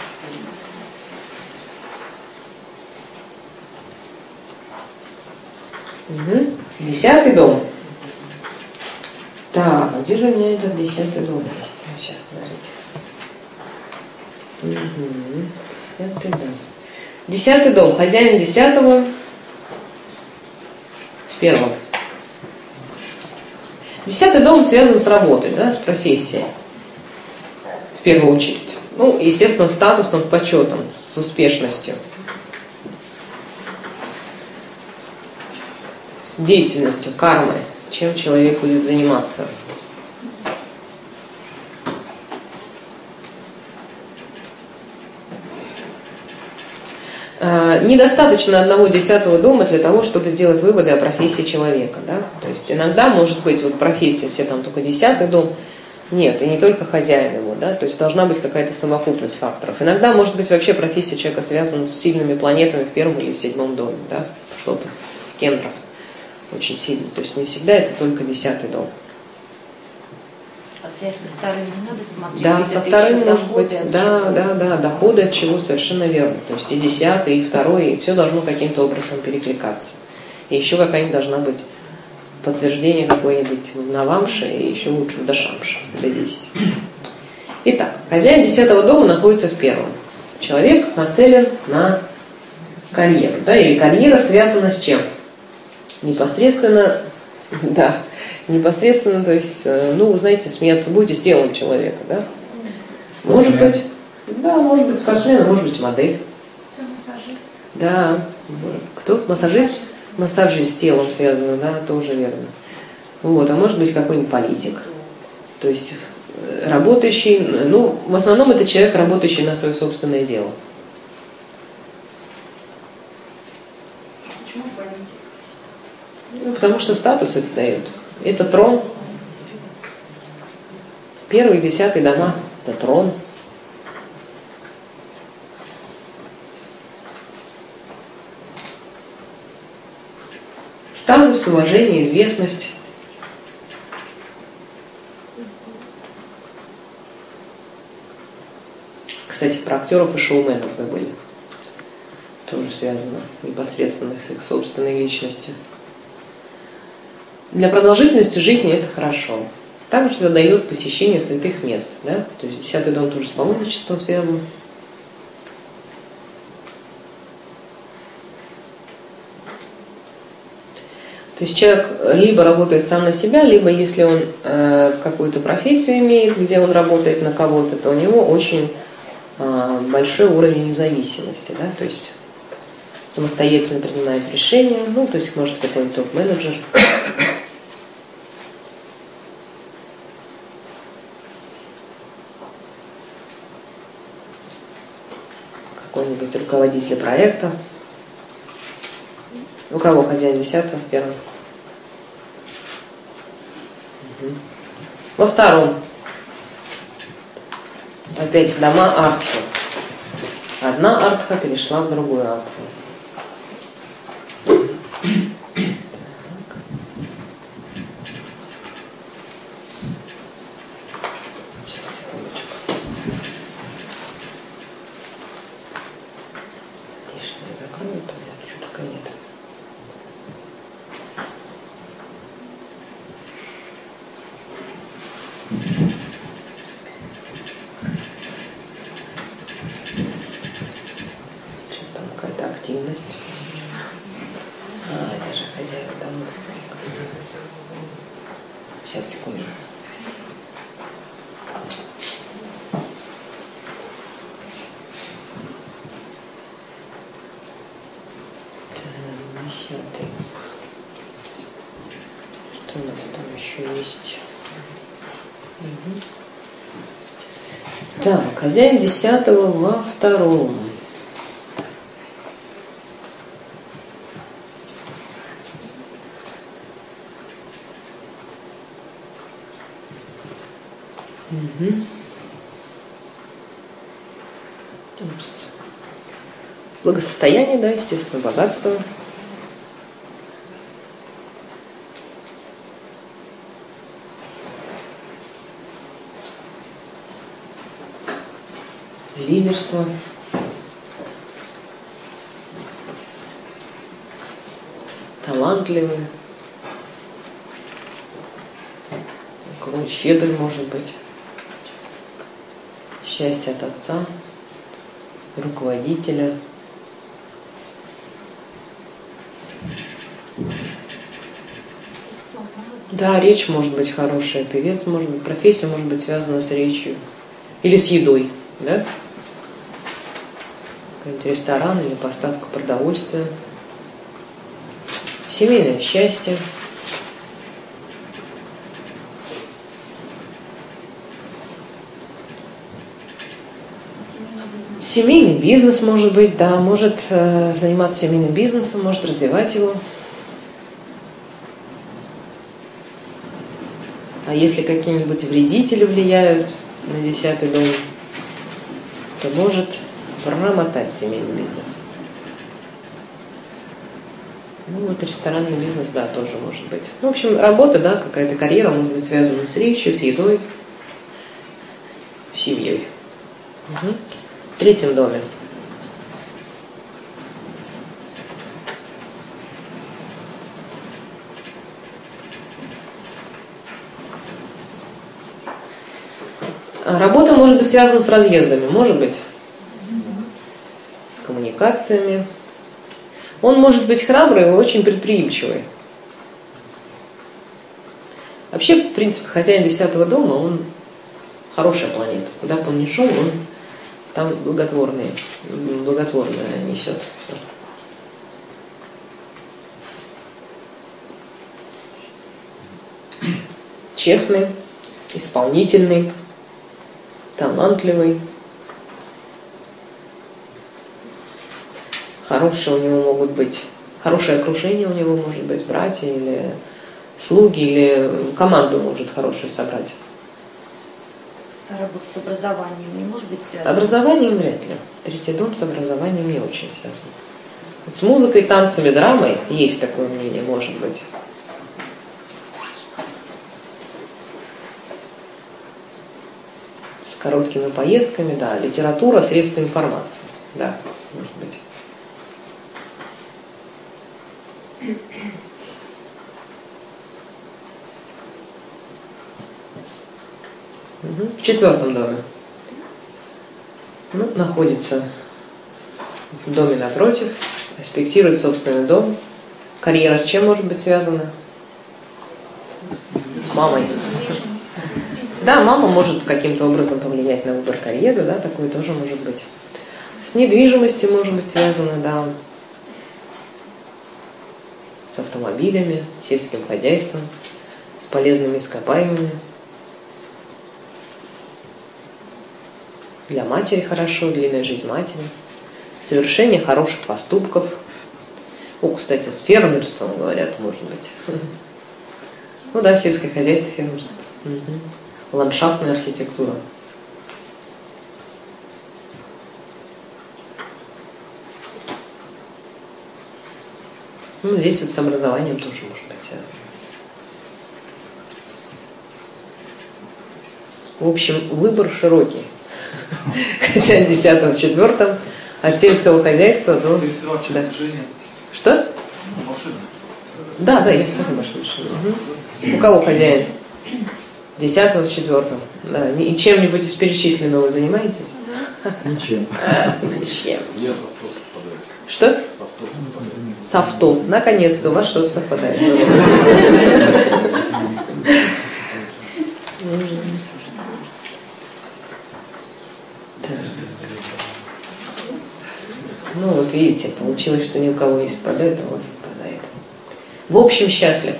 Угу. 10-й дом. Так, а где же у меня этот 10-й дом есть? Сейчас, подождите. Угу. 10-й дом. 10-й дом. Хозяин 10-го в первом. 10-й дом связан с работой, да, с профессией. В первую очередь. Ну, естественно, статусом, почетом, с успешностью. С деятельностью, кармой, чем человек будет заниматься. Недостаточно одного 10-го дома для того, чтобы сделать выводы о профессии человека. Да? То есть иногда может быть вот профессия, все там только 10-й дом. Нет, и не только хозяин его. Да? То есть должна быть какая-то совокупность факторов. Иногда может быть вообще профессия человека связана с сильными планетами в первом или в 7-м доме. Да? Что-то в кендрах очень сильно. То есть не всегда это только 10-й дом. А связь со вторым не надо смотреть? Да, со вторым может быть, да, доходы от чего, совершенно верно. То есть и 10-й, и 2-й, и все должно каким-то образом перекликаться. И еще какая-нибудь должна быть подтверждение какое-нибудь в Навамше, и еще лучше в Дашамше, Д10. Итак, хозяин 10-го дома находится в первом. Человек нацелен на карьеру, да, или карьера связана с чем? Непосредственно, да, непосредственно, то есть, ну, вы знаете, смеяться будете с телом человека, да? Может быть, да, может быть спортсмен, может быть модель. Массажист. Да, кто? Массажист? Массажист с телом связано, да, тоже верно. Вот, а может быть какой-нибудь политик. То есть работающий, ну, в основном это человек, работающий на свое собственное дело. Почему политик? Ну, потому что статус это дает. Это трон. 1-й, 10-й дома – это трон. Статус, уважение, известность. Кстати, про актеров и шоуменов забыли. Тоже связано непосредственно с их собственной личностью. Для продолжительности жизни это хорошо. Также это дает посещение святых мест. Да? То есть 10-й дом тоже с паломничеством связан. То есть человек либо работает сам на себя, либо если он какую-то профессию имеет, где он работает на кого-то, то у него очень большой уровень независимости. Да? То есть самостоятельно принимает решения, ну, то есть может какой-нибудь топ-менеджер. Какой-нибудь руководитель проекта. У кого хозяин 10-го в первом? Во втором. Опять дома артхи. Одна артха перешла в другую артху. Активность. Это же хозяин дома. Сейчас, секунду. Так, 10-й. Что у нас там еще есть? Угу. Так, хозяин 10-го во втором. Благосостояние, да, естественно, богатство. лидерство, талантливый, какой-нибудь щедрый, может быть, счастье от отца, руководителя. Да, речь может быть хорошая, певец может быть, профессия может быть связана с речью или с едой, да? Какой-нибудь ресторан или поставка продовольствия. Семейное счастье. Семейный бизнес может быть, да, может заниматься семейным бизнесом, может развивать его. А если какие-нибудь вредители влияют на 10-й дом, то может промотать семейный бизнес. Ну вот ресторанный бизнес, да, тоже может быть. Ну, в общем, работа, да, какая-то карьера может быть связана с речью, с едой, с семьей. Угу. В 3-м доме. Работа может быть связана с разъездами, может быть, с коммуникациями. Он может быть храбрый и очень предприимчивый. Вообще, в принципе, хозяин 10-го дома, он хорошая планета. Куда бы он ни шел, он там благотворное несет. Честный, исполнительный, талантливый. Хорошее у него могут быть, хорошее окружение у него может быть, братья или слуги, или команду может хорошую собрать. А работа с образованием не может быть связана? Образованием вряд ли. 3-й дом с образованием не очень связан. Вот с музыкой, танцами, драмой есть такое мнение, может быть. С короткими поездками, да. Литература, средства информации, да, может быть. В 4-м доме. Ну, находится в доме напротив, аспектирует собственный дом. Карьера с чем может быть связана? С мамой. Да, мама может каким-то образом повлиять на выбор карьеры, да, такое тоже может быть. С недвижимостью может быть связано, да. С автомобилями, сельским хозяйством, с полезными ископаемыми. Для матери хорошо, длинная жизнь матери. Совершение хороших поступков. О, кстати, с фермерством, говорят, может быть. Ну да, сельское хозяйство, фермерство. Угу. Ландшафтная архитектура. Ну, здесь вот с образованием тоже может быть. В общем, выбор широкий. Хозяин 10-го, 4-м, от сельского хозяйства до... Да. Что? Да, да, я сказала вашу машину. Угу. У кого хозяин? 10-го, 4-го. Да. И чем-нибудь из перечисленного вы занимаетесь? Ничем. Ничем. Я с авто совпадает. Что? С авто совпадает. С авто. Наконец-то у вас что-то совпадает. Ну вот видите, получилось, что ни у кого не совпадает, а у вас совпадает. В общем, счастлив.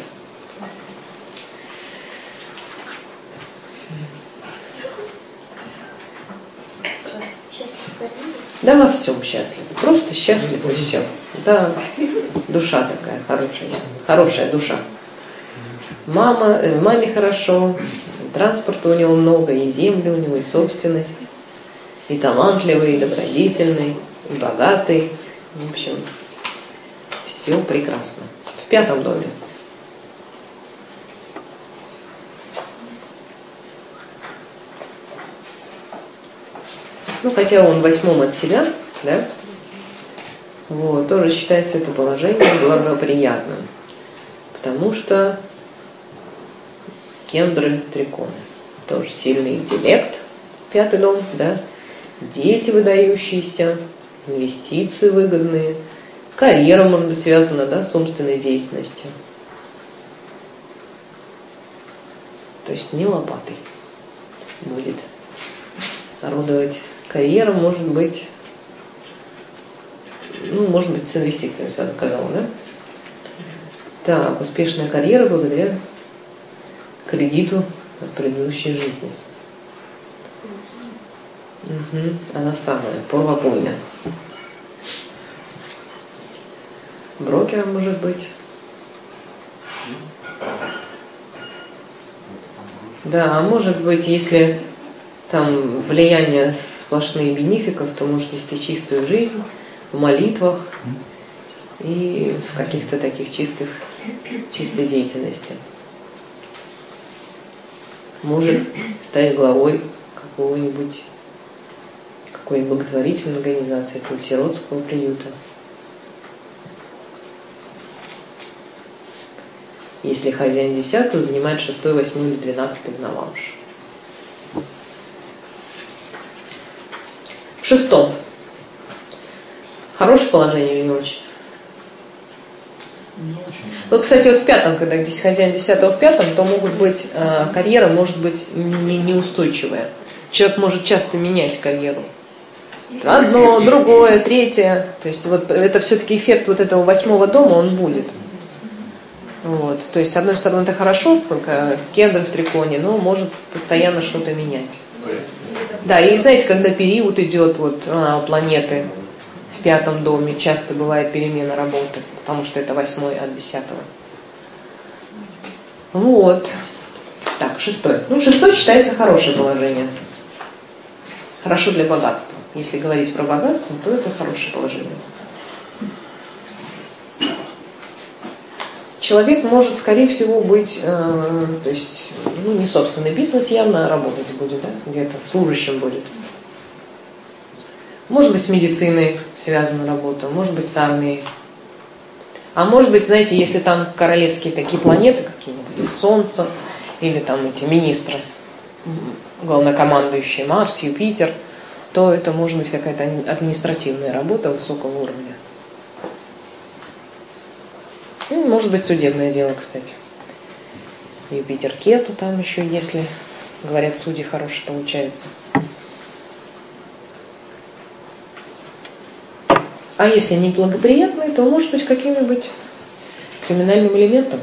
Да во всем счастлив. Просто счастлив и все. Да, душа такая хорошая душа. Маме хорошо, транспорта у него много, и земли у него, и собственность, и талантливый, и добродетельный, и богатый. В общем, все прекрасно. В 5-м доме. Ну, хотя он 8-м от себя, да? Вот, тоже считается это положение благоприятным, потому что кендры триконы. Тоже сильный интеллект, 5-й дом, да? Дети выдающиеся, инвестиции выгодные, карьера может быть связана, да, с умственной деятельностью. То есть не лопатой будет орудовать. Карьера может быть, ну, может быть, с инвестициями, сразу сказала, да? Так, успешная карьера благодаря кредиту от предыдущей жизни. Угу, она самая, Пурва-Пуня. Брокером может быть. Да, а может быть, если там влияние сплошные бенефиков, то может вести чистую жизнь в молитвах и в каких-то таких чистой деятельности. Может стать главой какой-нибудь благотворительной организации, какого-нибудь сиротского приюта. Если хозяин 10-го занимает 6-й, 8-й или 12-й гнавамш. В 6-м. Хорошее положение или не очень? Не очень. Вот, кстати, вот в 5-м, когда здесь хозяин 10-го в 5-м, то могут быть, карьера может быть неустойчивая. Человек может часто менять карьеру. Одно, другое, третье. То есть вот это все-таки эффект вот этого 8-го дома, он будет. Вот. То есть, с одной стороны, это хорошо, только кендр в триконе, но может постоянно что-то менять. Да, и знаете, когда период идет вот, планеты в 5-м доме, часто бывает перемена работы, потому что это 8-й от 10-го. Вот. Так, 6-й. Ну, 6-й считается хорошее положение. Хорошо для богатства. Если говорить про богатство, то это хорошее положение. Человек может, скорее всего, быть, то есть, ну, не собственный бизнес явно, работать будет, да, где-то, служащим будет. Может быть, с медициной связана работа, может быть, с армией. А может быть, знаете, если там королевские такие планеты какие-нибудь, Солнце, или там эти министры, главнокомандующие, Марс, Юпитер, то это может быть какая-то административная работа высокого уровня. Ну, может быть, судебное дело, кстати. Юпитер Кету там еще, если, говорят, судьи хорошие получаются. А если не благоприятные, то может быть каким-нибудь криминальным элементом.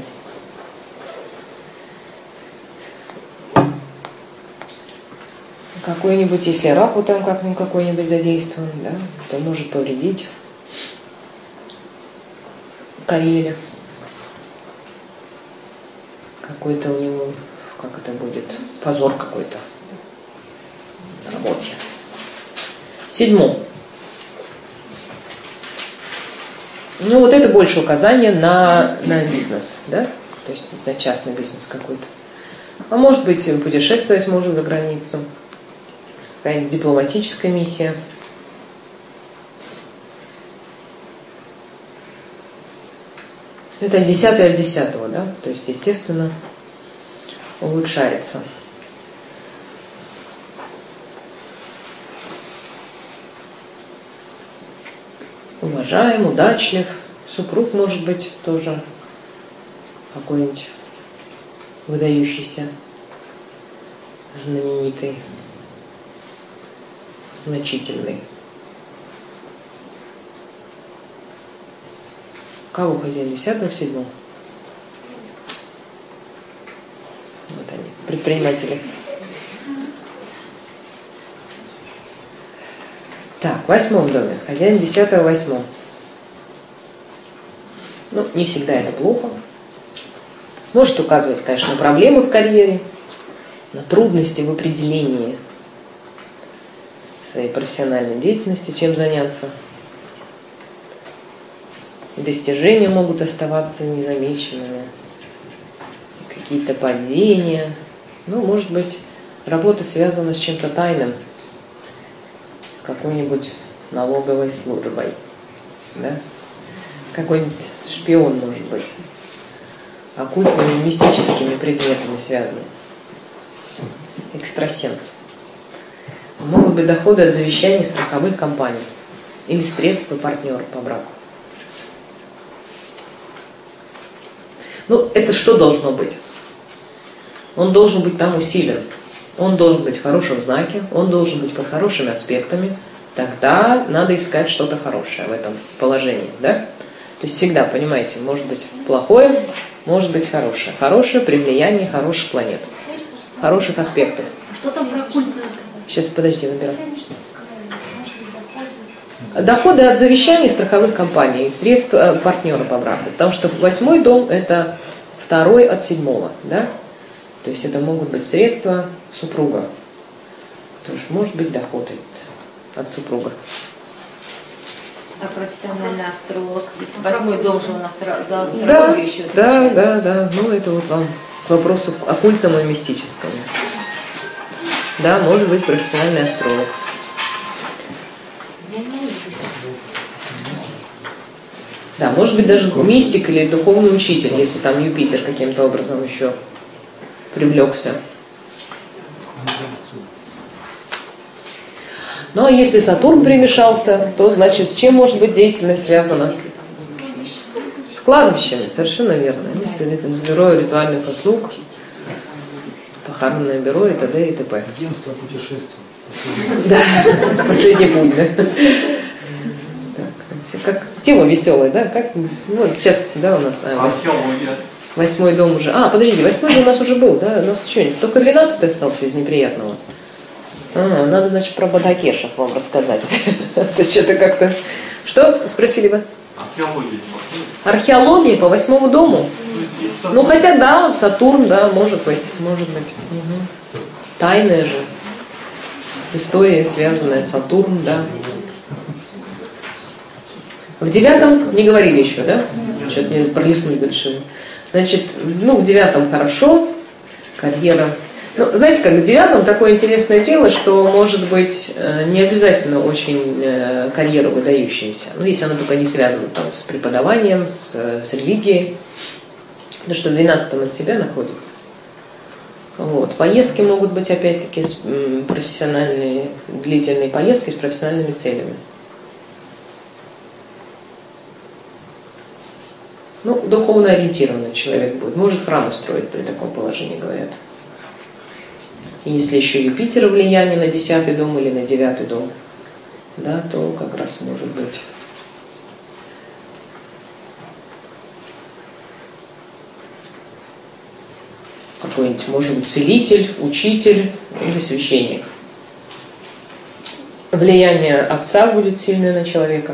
Какой-нибудь, если раху там какой-нибудь задействован, да, то может повредить карьере. Какой-то у него, как это будет, позор какой-то на работе. В 7-м. Ну, вот это больше указание на бизнес, да, то есть на частный бизнес какой-то. А может быть, путешествовать может за границу, какая-нибудь дипломатическая миссия. Это 10-й от 10-го, да, то есть, естественно, улучшается. Уважаем, удачлив, супруг может быть тоже какой-нибудь выдающийся, знаменитый, значительный. Кого хозяин 10-го в 7-м? Вот они, предприниматели. Так, в 8-м доме. Хозяин 10-го в 8-м. Ну, не всегда это плохо. Может указывать, конечно, на проблемы в карьере, на трудности в определении своей профессиональной деятельности, чем заняться. Достижения могут оставаться незамеченными, какие-то падения. Ну, может быть, работа связана с чем-то тайным, какой-нибудь налоговой службой, да? Какой-нибудь шпион, может быть, оккультными, мистическими предметами связаны, экстрасенс. Могут быть доходы от завещаний страховых компаний или средства партнера по браку. Ну, это что должно быть? Он должен быть там усилен, он должен быть в хорошем знаке, он должен быть под хорошими аспектами, тогда надо искать что-то хорошее в этом положении, да? То есть всегда, понимаете, может быть плохое, может быть хорошее. Хорошее при влиянии хороших планет, хороших аспектов. Что там про культ? Сейчас, подожди, наберу. Доходы от завещаний страховых компаний и средств партнера по браку. Потому что 8-й дом – это 2-й от 7-го, да? То есть это могут быть средства супруга. То есть может быть доходы от супруга. А профессиональный астролог? Если 8-й дом же у нас за астрологию Да, еще да, отвечает. да. Ну это вот вам к вопросу оккультному и мистическому. Да, может быть профессиональный астролог. Да, может быть даже мистик или духовный учитель, если там Юпитер каким-то образом еще привлекся. Ну а если Сатурн примешался, то значит с чем может быть деятельность связана? С кладбищами, совершенно верно. Если это бюро ритуальных услуг, похоронное бюро и т.д. и т.п. Агентство путешествий. Да, последний путь, да. Так, как тема веселая, да? Как, вот сейчас, да, у нас 8-й дом уже. А, подождите, 8-й дом у нас уже был, да? У нас что, только 12-й остался из неприятного. Надо, значит, про Бадакешев вам рассказать. Это что-то как-то... Что? Спросили вы? Археология по 8-му дому? Ну, хотя, да, Сатурн, да, может быть. Угу. Тайная же. С историей связанная Сатурн, да. В 9-м не говорили еще, да? Что-то мне пролистнуть решили. Значит, ну, в 9-м хорошо, карьера. Ну, знаете, как в 9-м такое интересное дело, что может быть не обязательно очень карьера выдающаяся. Ну, если она только не связана там с преподаванием, с религией. Потому что в 12-м от себя находится. Вот. Поездки могут быть, опять-таки, профессиональные, длительные поездки с профессиональными целями. Ну, духовно ориентированный человек будет. Может храмы строить при таком положении, говорят. И если еще Юпитер влияние на 10-й дом или на 9-й дом, да, то как раз может быть. Какой-нибудь, может быть, целитель, учитель или священник. Влияние отца будет сильное на человека.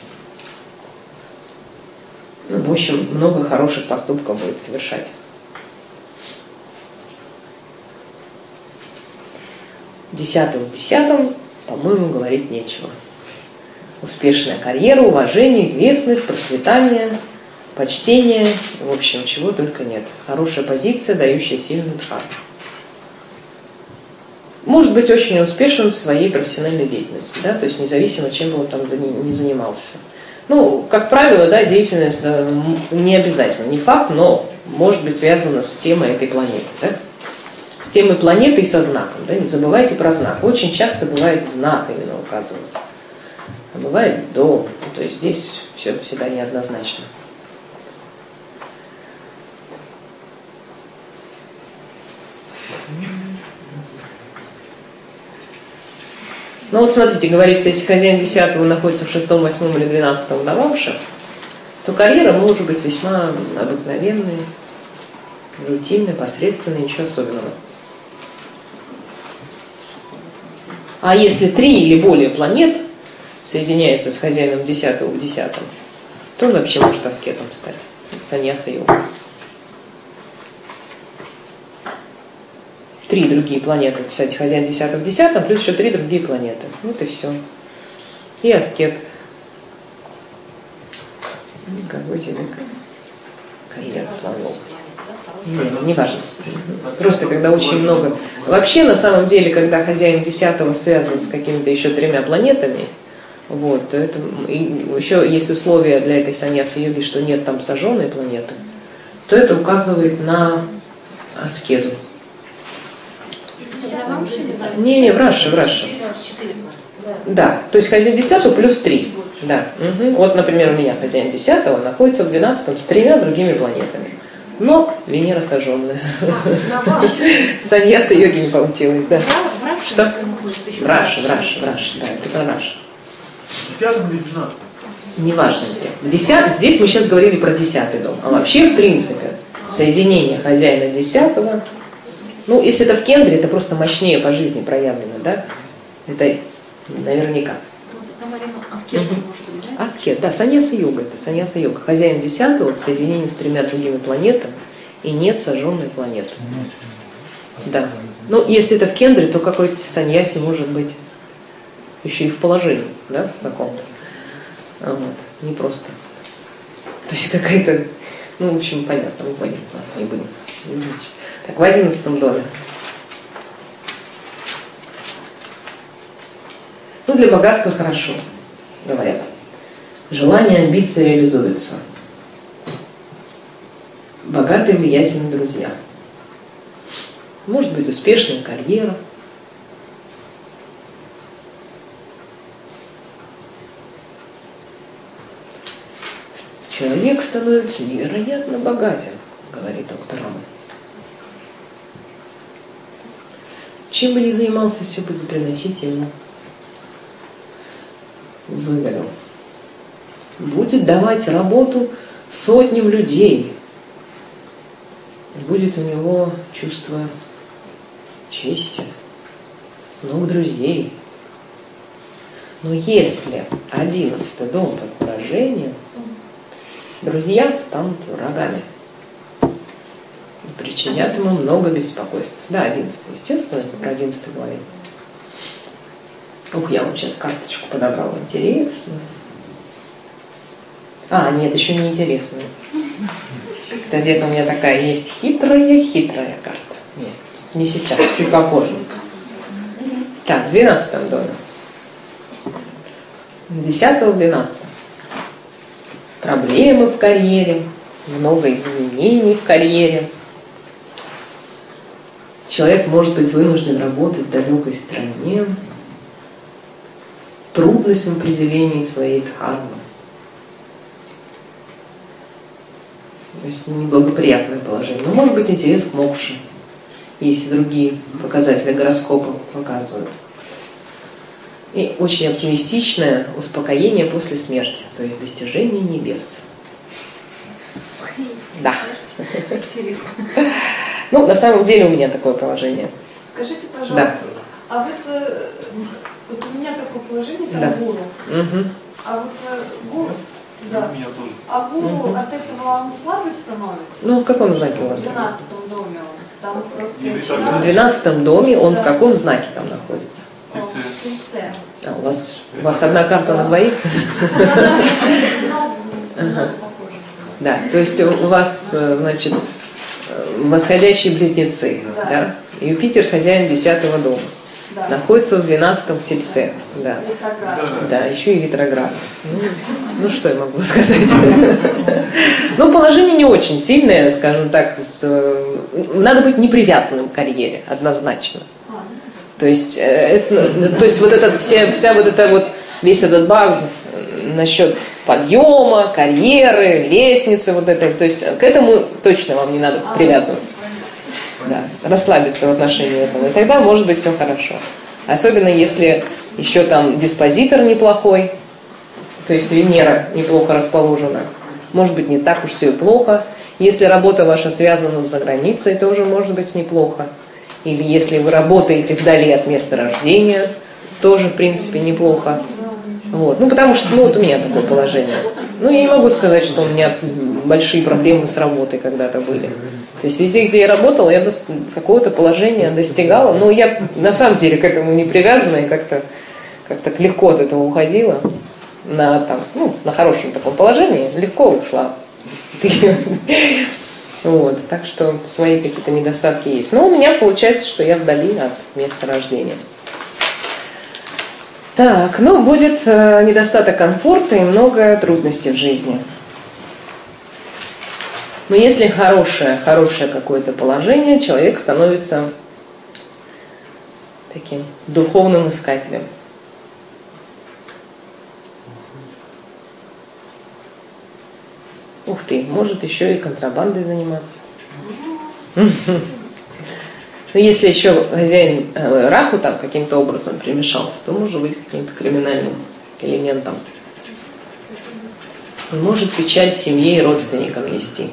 Ну, в общем, много хороших поступков будет совершать. В 10-м, по-моему, говорить нечего. Успешная карьера, уважение, известность, процветание, почтение, в общем, чего только нет. Хорошая позиция, дающая сильную дхарму. Может быть очень успешен в своей профессиональной деятельности, да, то есть независимо, чем бы он там ни занимался. Ну, как правило, да, деятельность не обязательно, не факт, но может быть связана с темой этой планеты, да? С темой планеты и со знаком, да? Не забывайте про знак. Очень часто бывает знак именно указан, а бывает дом, то есть здесь все всегда неоднозначно. Ну вот смотрите, говорится, если хозяин 10-го находится в 6-м, 8-м или 12-м дававших, то карьера может быть весьма обыкновенной, рутинной, посредственной, ничего особенного. А если 3 или более планет соединяются с хозяином 10-го в 10-м, то он вообще может аскетом стать, саньяса-йога. 3 другие планеты, кстати, хозяин 10-го в 10-м, плюс еще 3 другие планеты. Вот и все. И аскет. Какой тебе карьера, слава Богу. Не важно. Просто когда очень много... Вообще, на самом деле, когда хозяин 10-го связан с какими-то еще 3 планетами, вот, то это... И еще есть условия для этой саньяса-йоги, что нет там сожженной планеты, то это указывает на аскезу. Не, в Раше. Да, то есть хозяин 10 плюс 3. Да. Угу. Вот, например, у меня хозяин 10-го находится в 12-м с 3 другими планетами. Но Венера сожженная. Саньяса йоги не получилось, да? Что? В Раше, да, это Раше. 10-м или 12-м? Неважно где. Здесь мы сейчас говорили про 10-й дом. А вообще, в принципе, соединение хозяина 10-го, ну, если это в кендре, это просто мощнее по жизни проявлено, да? Это наверняка. Аскет, да, саньяса-йога, это саньяса-йога. Хозяин 10-го в соединении с 3 другими планетами, и нет сожженной планеты. Да. Ну, если это в кендре, то какой-то саньяси может быть еще и в положении, да, в каком-то. Вот. Не просто. То есть какая-то, ну, в общем, понятно, мы поняли, не будем. Так, в 11-м доме. Ну, для богатства хорошо, говорят. Желания, амбиции реализуются. Богатые, влиятельные друзья. Может быть, успешная карьера. Человек становится невероятно богатым, говорит доктор Рама. Чем бы ни занимался, все будет приносить ему выгоду. Будет давать работу сотням людей. Будет у него чувство чести, много друзей. Но если 11-й дом под поражением, друзья станут врагами и причинят ему много беспокойств. Да, 11-й, естественно, это про 11-й говорим. Ух, я вам сейчас карточку подобрала, интересно. А, нет, еще не интересно. Где-то у меня такая есть хитрая карта. Нет, не сейчас, чуть попозже. Так, в 12-м доме. 10-го в 12-м. Проблемы в карьере, много изменений в карьере. Человек может быть вынужден работать в далекой стране. Трудность в определении своей дхармы. То есть неблагоприятное положение. Но может быть интерес к мокше, если другие показатели гороскопа показывают. И очень оптимистичное успокоение после смерти, то есть достижение небес. Да. Интересно. Ну, на самом деле у меня такое положение. Скажите, пожалуйста, Да. а вот у меня такое положение, там Да. гуру. Угу. А вот гуру, да. У меня тоже. А гуру от этого он слабый становится? Ну, в каком знаке у В вас? 12-м доме он. Там просто В 12-м доме он в каком знаке там находится? в Тельце. А, у вас одна карта на двоих? Ага. Да, то есть у вас, значит, восходящие близнецы, да? Юпитер хозяин 10-го дома, Да. находится в 12-м в Тельце, да. Ретроград. Да, еще и ретроград. Ну, что я могу сказать? Ну, положение не очень сильное, скажем так. Надо быть непривязанным к карьере, однозначно. То есть вот вся вот эта вот, весь этот баз насчет подъема, карьеры, лестницы вот этой, то есть к этому точно вам не надо привязываться. Да, расслабиться в отношении этого. И тогда может быть все хорошо. Особенно если еще там диспозитор неплохой, то есть Венера неплохо расположена. Может быть, не так уж все и плохо. Если работа ваша связана с заграницей, тоже может быть неплохо. Или если вы работаете вдали от места рождения, тоже, в принципе, неплохо. Вот. Ну, потому что, вот у меня такое положение. Ну, я не могу сказать, что у меня большие проблемы с работой когда-то были. То есть везде, где я работала, я какого-то положения достигала. Но я на самом деле к этому не привязана и как-то легко от этого уходила. На хорошем таком положении легко ушла. Вот, так что свои какие-то недостатки есть. Но у меня получается, что я вдали от места рождения. Так, ну будет недостаток комфорта и много трудностей в жизни. Но если хорошее какое-то положение, человек становится таким духовным искателем. Ух ты, может еще и контрабандой заниматься. Но если еще хозяин раху там каким-то образом примешался, то может быть каким-то криминальным элементом. Он может печаль семье и родственникам нести.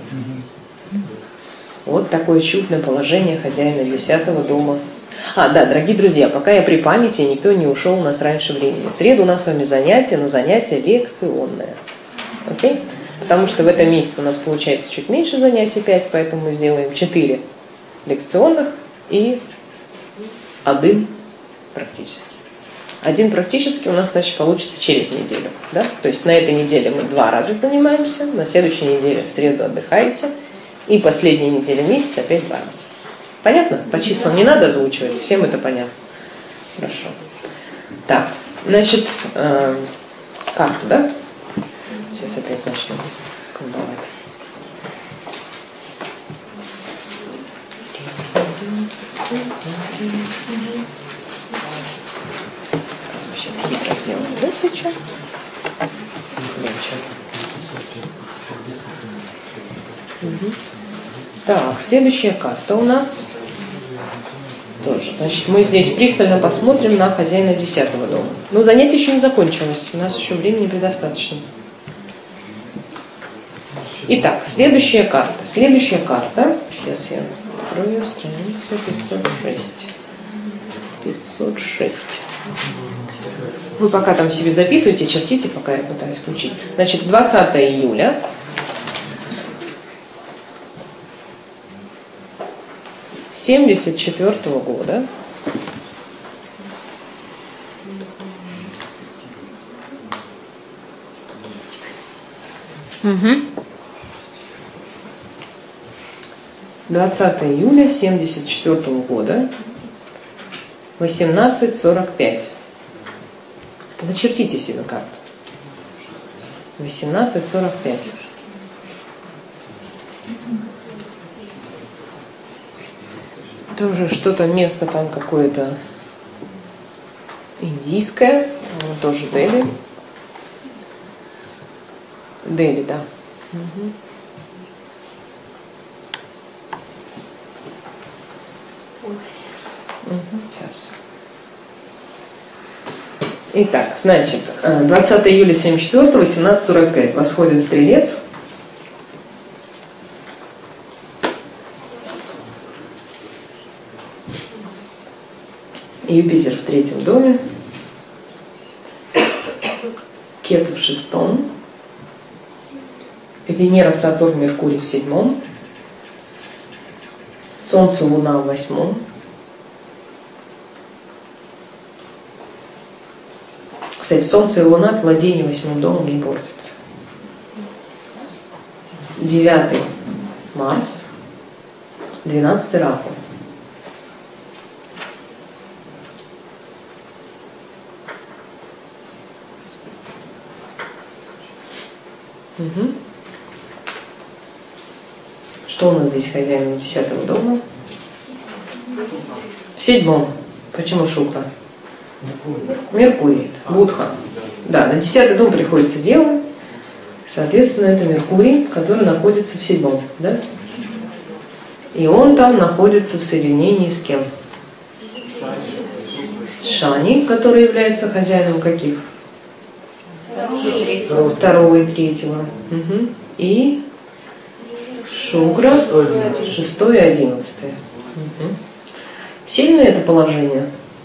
Вот такое чудное положение хозяина 10-го дома. Да, дорогие друзья, пока я при памяти, никто не ушел у нас раньше времени. В среду у нас с вами занятия, но занятия лекционные. Окей? Потому что в этом месяце у нас получается чуть меньше занятий, 5, поэтому мы сделаем 4 лекционных и 1 практически. 1 практически у нас, значит, получится через неделю. Да? То есть на этой неделе мы 2 раза занимаемся, на следующей неделе в среду отдыхаете, и последняя неделя месяца опять 2 раза. Понятно? По числам не надо озвучивать, всем это понятно. Хорошо. Так, значит, карту, да? Сейчас опять начну колдовать. Сейчас хитро сделаем. Да, сейчас? Так, следующая карта у нас тоже. Значит, мы здесь пристально посмотрим на хозяина 10-го дома. Но занятие еще не закончилось, у нас еще времени предостаточно. Итак, следующая карта. Сейчас я открою страницу 506. 506. Вы пока там себе записывайте, чертите, пока я пытаюсь включить. Значит, 20 июля. '74 года. Угу. 20 июля 1974 года, 18:45. Начертите себе карту. 18:45. Тоже что-то, место там какое-то индийское, тоже Дели. Дели, да. Угу. Сейчас. Итак, значит, 20 июля 1974, 18:45. Восходит Стрелец. Юпитер в 3-м доме. Кету в 6-м. Венера, Сатурн, Меркурий в 7-м. Солнце, Луна в 8-м. Кстати, Солнце и Луна от владения 8-м домом не портятся. 9-й Марс, 12-й Раху. Угу. Что у нас здесь хозяин 10-го дома? В 7-м. Почему Шукра? Меркурий. Будха. Да, на 10-й дом приходится Дева. Соответственно, это Меркурий, который находится в 7-м. Да? И он там находится в соединении с кем? Шани, который является хозяином каких? 2-го и 3-го. Угу. И Шукра 6-й и 11-й. Угу. Сильное это положение?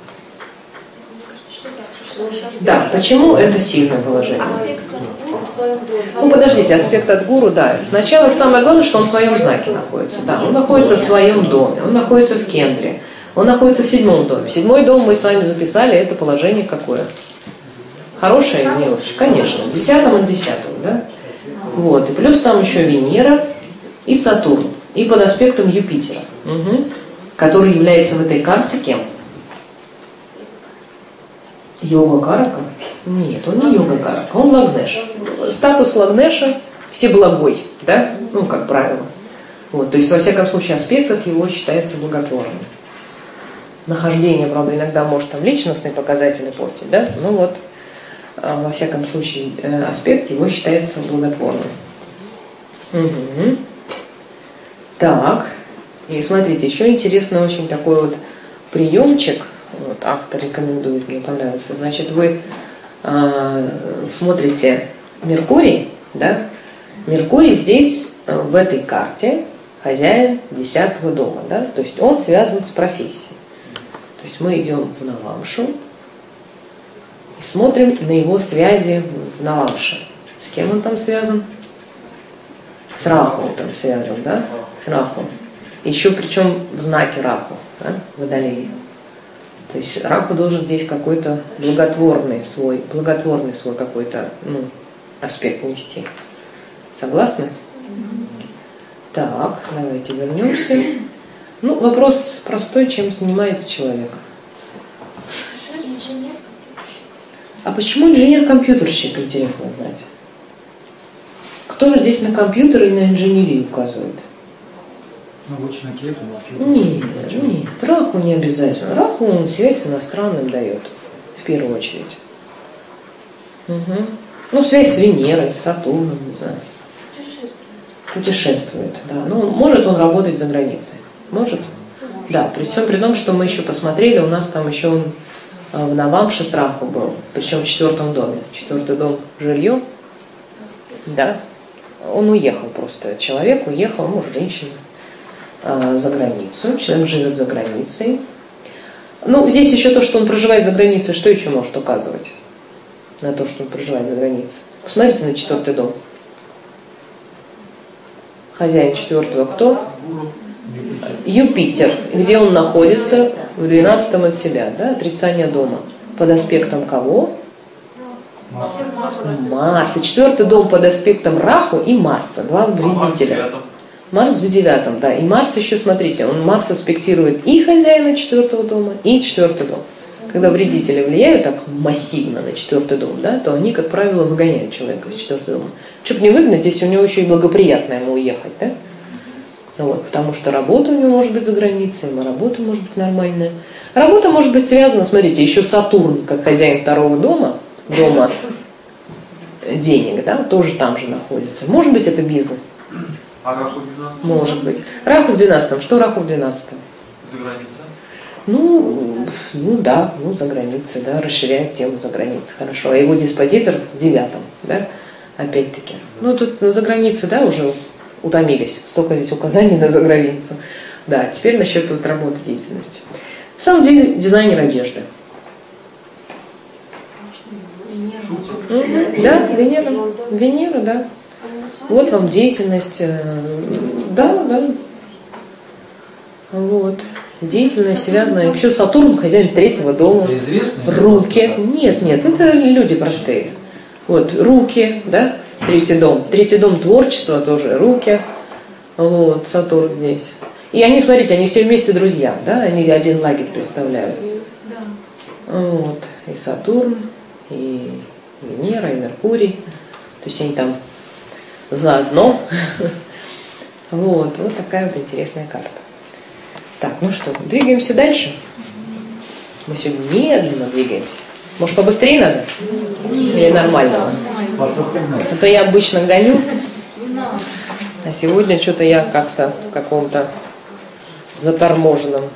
Да, почему это сильное положение? Ну, подождите, аспект от гуру, да. Сначала самое главное, что он в своем знаке находится. Да, он находится в своем доме, он находится в кендре, он находится в 7-м доме. 7-й дом мы с вами записали, это положение какое? Хорошее или не очень? Конечно, в 10-м от 10-го, да? Вот, и плюс там еще Венера и Сатурн. и под аспектом Юпитера, который является в этой карте кем? Йога Карака? Нет, он не Йога Карака, он Лагнеш. Статус Лагнеша всеблагой, да? Ну, как правило. Вот, то есть, во всяком случае, аспект от его считается благотворным. Нахождение, правда, иногда может там личностные показатели портить, да? Ну вот, во всяком случае, аспект его считается благотворным. Угу. Так, и смотрите, еще интересный очень такой вот приемчик, вот автор рекомендует, мне понравился. Значит, вы смотрите Меркурий, да? Меркурий здесь, в этой карте, хозяин 10-го дома, да? То есть он связан с профессией. То есть мы идем в Навамшу и смотрим на его связи в Навамше. С кем он там связан? С Раху он там связан, да? С Раху. Еще причем в знаке Раху, да? Водолее. То есть Раху должен здесь какой-то благотворный свой какой-то аспект нести. Согласны? Так, давайте вернемся. Ну, вопрос простой, чем занимается человек. А почему инженер-компьютерщик, интересно знать? Кто же здесь на компьютер и на инженерию указывает? Обычно кету. Нет, Раху не обязательно. Раху он связь с иностранным дает, в первую очередь. Угу. Ну, связь с Венерой, с Сатурном, не знаю. Путешествует, да. Ну, может он работать за границей? Может? Да, при всем при том, что мы еще посмотрели, у нас там еще он в Навамше с Раху был, причем в 4-м доме. 4-й дом жилье, да. Он уехал просто, человек уехал, может, женщина, за границу, человек живет за границей. Ну, здесь еще то, что он проживает за границей, что еще может указывать на то, что он проживает за границей? Посмотрите на 4-й дом. Хозяин 4-го кто? Юпитер. Где он находится? В 12-м от себя, да, отрицание дома. Под аспектом кого? Марса. 4-й дом под аспектом Раху и Марса. Два вредителя. Марс в 9-м, да. И Марс еще, смотрите, Марс аспектирует и хозяина 4-го дома, и 4-й дом. Когда вредители влияют так массивно на 4-й дом, да, то они, как правило, выгоняют человека из 4-го дома. Чтобы не выгнать, если у него еще и благоприятно ему уехать, да? Вот, потому что работа у него может быть за границей, работа может быть нормальная. Работа может быть связана, смотрите, еще Сатурн, как хозяин 2-го дома денег, да, тоже там же находится. Может быть, это бизнес. А Раху в 12? Может быть. Раху в 12-м. Что Раху в 12-м? За границей? Ну да, за границей, да, расширяет тему за границей, хорошо. А его диспозитор в 9-м, да, опять-таки. Ну тут за границей, да, уже утомились. Столько здесь указаний на заграницу. Да, теперь насчет вот работы, деятельности. На самом деле дизайнер одежды. Да, Венера, да. Вот вам деятельность, да. Вот. Деятельность связанная. Еще Сатурн, хозяин 3-го дома. Руки. Нет, это люди простые. Вот, руки, да, 3-й дом. 3-й дом творчества тоже, руки. Вот, Сатурн здесь. И они, смотрите, они все вместе друзья, да, они один лагерь представляют. Вот, и Сатурн, и Венера, и Меркурий. То есть они там заодно. Вот такая вот интересная карта. Так, ну что, двигаемся дальше? Мы сегодня медленно двигаемся. Может, побыстрее надо? Или нормально? А то я обычно гоню, а сегодня что-то я как-то в каком-то заторможенном.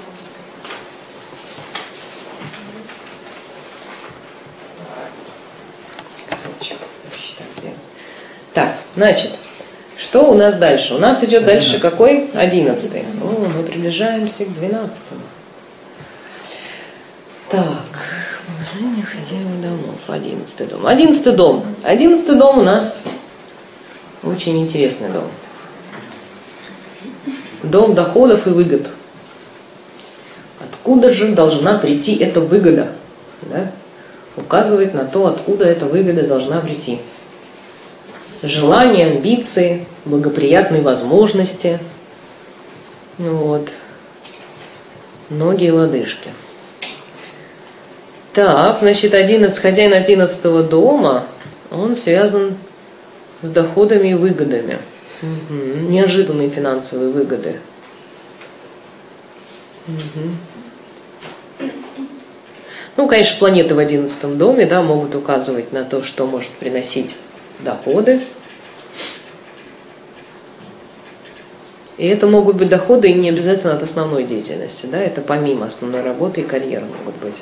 Так, значит, что у нас дальше? У нас идет дальше какой? 11-й. Мы приближаемся к 12-му. Так, положение хозяев домов. 11-й дом. 11-й дом. 11-й дом у нас очень интересный дом. Дом доходов и выгод. Откуда же должна прийти эта выгода? Да? Указывает на то, откуда эта выгода должна прийти. Желания, амбиции, благоприятные возможности, Вот. Ноги и лодыжки. Так, значит, хозяин 11-го дома, он связан с доходами и выгодами. Угу. Неожиданные финансовые выгоды. Угу. Ну, конечно, планеты в 11-м доме, да, могут указывать на то, что может приносить доходы. И это могут быть доходы и не обязательно от основной деятельности, да, это помимо основной работы и карьеры могут быть.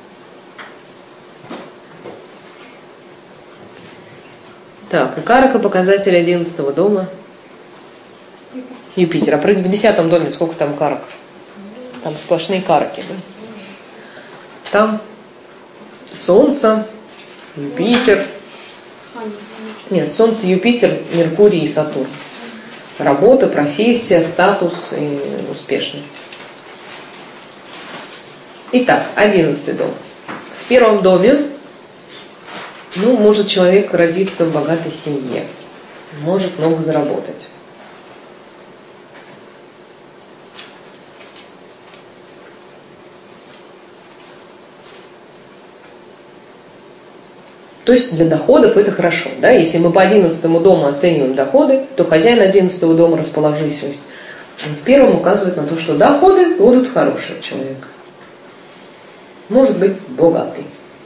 Так, и карака показатель 11-го дома. Юпитер. А в 10-м доме сколько там карак? Там сплошные караки, да? Там Солнце, Юпитер. Нет, Солнце, Юпитер, Меркурий и Сатурн. Работа, профессия, статус и успешность. Итак, 11-й дом. В первом доме, может человек родиться в богатой семье, может много заработать. То есть для доходов это хорошо. Да? Если мы по 11-му дому оцениваем доходы, то хозяин 11-го дома, расположившись в первом, указывает на то, что доходы будут хорошие у человека. Может быть богатый.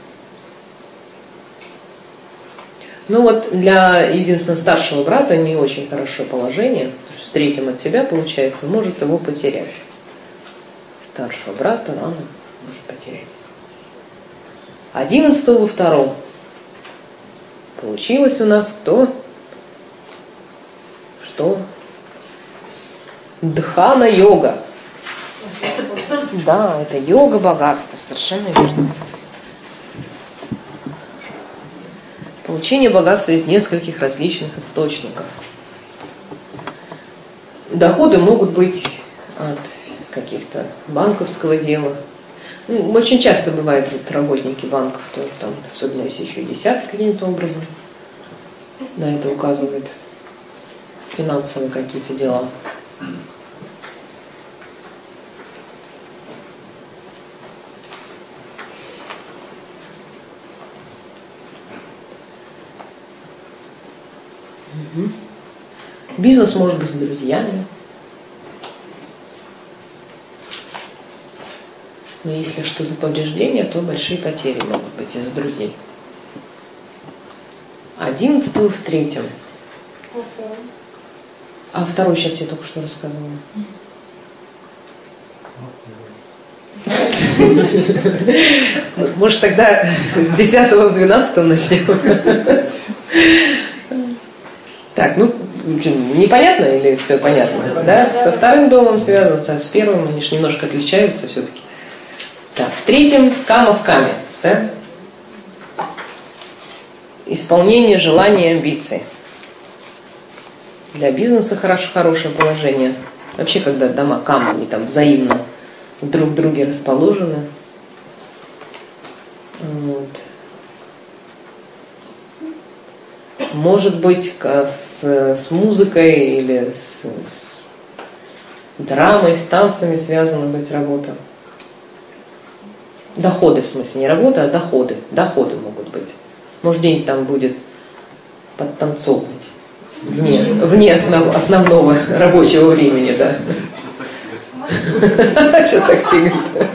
Для единственно старшего брата не очень хорошее положение. С третьим от себя, получается, может его потерять. Старшего брата рано может потерять. 11-го во втором. Получилось у нас кто? Что? Дхана-йога. Да, это йога богатства, совершенно верно. Получение богатства из нескольких различных источников. Доходы могут быть от каких-то банковского дела. Очень часто бывает, работники банков тоже там, особенно если еще и десятки каким-то образом на это указывает, финансовые какие-то дела. Бизнес может быть с друзьями. Но если что-то повреждение, то большие потери могут быть из-за друзей. 11-го в третьем. А второй сейчас я только что рассказывала. Может, тогда с 10-го в 12-м начнем? Так, непонятно или все понятно? Да? Со вторым домом связано, с первым они же немножко отличаются все-таки. Так, в третьем кама в каме. Да? Исполнение желаний и амбиций. Для бизнеса хорошее положение. Вообще, когда дома кама, они там взаимно друг к друге расположены. Вот. Может быть, с музыкой или с драмой, с танцами связана быть работа. Доходы, в смысле, не работа, а доходы. Доходы могут быть. Может, день там будет подтанцовывать вне основного рабочего времени, да. Сейчас так все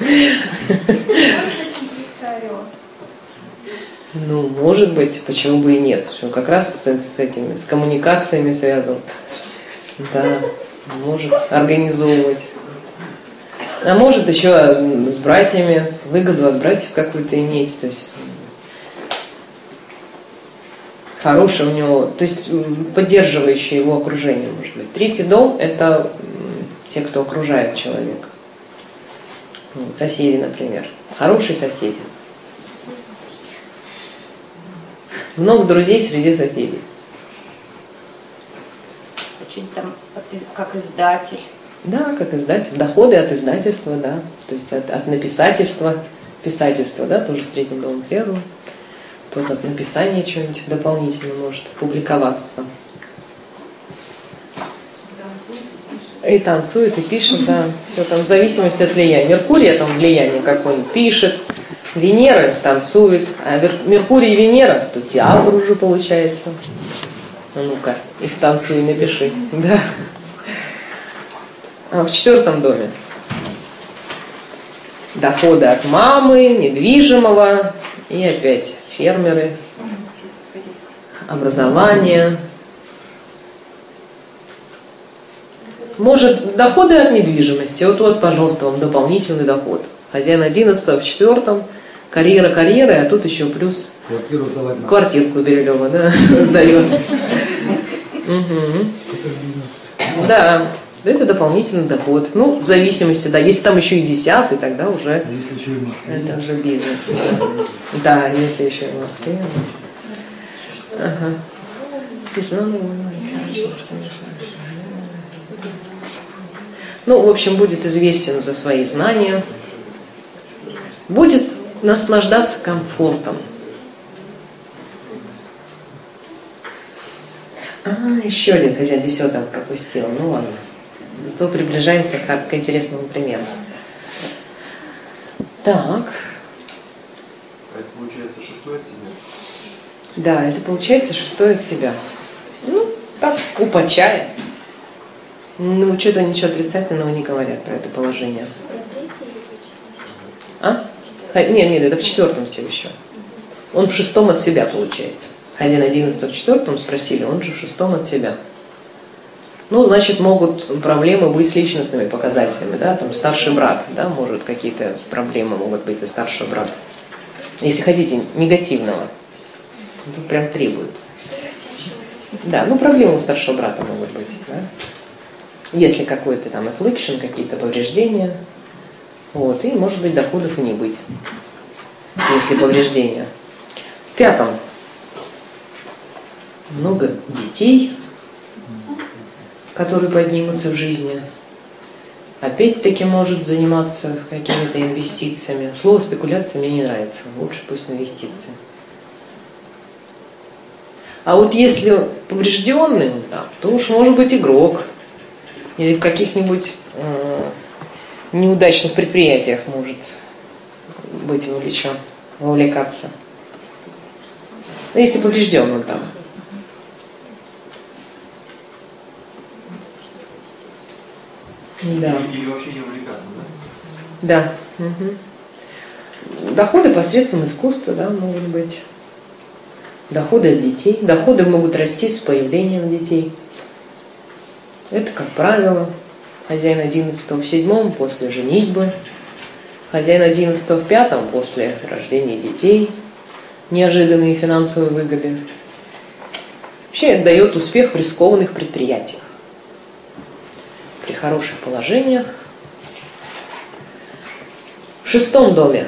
говорят. Может быть, почему бы и нет. Что как раз с коммуникациями связан. Да, может организовывать. А может еще с братьями, выгоду от братьев какую-то иметь, то есть хорошее у него, то есть поддерживающее его окружение, может быть. Третий дом – это те, кто окружает человека. Соседи, например. Хорошие соседи. Много друзей среди соседей. Очень там как издатель. Да, как издатель. Доходы от издательства, да. То есть от написательства. Писательство, да, тоже в третьем доме связано. Тут от написания чего-нибудь дополнительно может публиковаться. И танцует, и пишет, да. Все там в зависимости от влияния. Меркурия там влияние какое-нибудь пишет, Венера танцует, а Меркурий и Венера, то театр уже получается. Ну-ка, и станцуй, и напиши. Да. А в 4-м доме доходы от мамы, недвижимого, и опять фермеры, образование. Может, доходы от недвижимости. Вот, пожалуйста, вам дополнительный доход. Хозяин 11-го в 4-м, карьера, а тут еще плюс квартирку Бирюлева, да, сдает. Да, это дополнительный доход. Ну, в зависимости, да, если там еще и 10-й, тогда уже это уже бизнес. Да, если еще и в Москве. Ага. Ну, в общем, будет известен за свои знания, будет наслаждаться комфортом. Еще один хозяин 10-го пропустил. Ну ладно. Зато приближаемся к интересному примеру. Так. Это получается 6 от себя? Да, это получается 6 октября. Ну, так, упочая. Ну, что-то ничего отрицательного не говорят про это положение. А? Нет, это в 4-м все еще. Он в 6-м от себя получается. Хозяин 11 в 4-м спросили, он же в 6-м от себя. Ну, значит, могут проблемы быть с личностными показателями, да, там старший брат, да, может, какие-то проблемы могут быть у старшего брата. Если хотите, негативного. Тут прям требует. Да, ну проблемы у старшего брата могут быть, да. Если какой-то там affliction, какие-то повреждения, вот, и может быть доходов и не быть, если повреждения. В 5-м много детей, которые поднимутся в жизни. Опять-таки может заниматься какими-то инвестициями. Слово спекуляция мне не нравится, лучше пусть инвестиции. А вот если поврежденный, да, то уж может быть игрок, или в каких-нибудь неудачных предприятиях может быть вовлекаться. Но если поврежден он там. Да. Или вообще не увлекаться, да? Да. Угу. Доходы посредством искусства, да, могут быть. Доходы от детей. Доходы могут расти с появлением детей. Это, как правило, хозяин 11 в 7-м после женитьбы, хозяин 11 в 5-м после рождения детей, неожиданные финансовые выгоды. Вообще это дает успех в рискованных предприятиях. При хороших положениях. В 6-м доме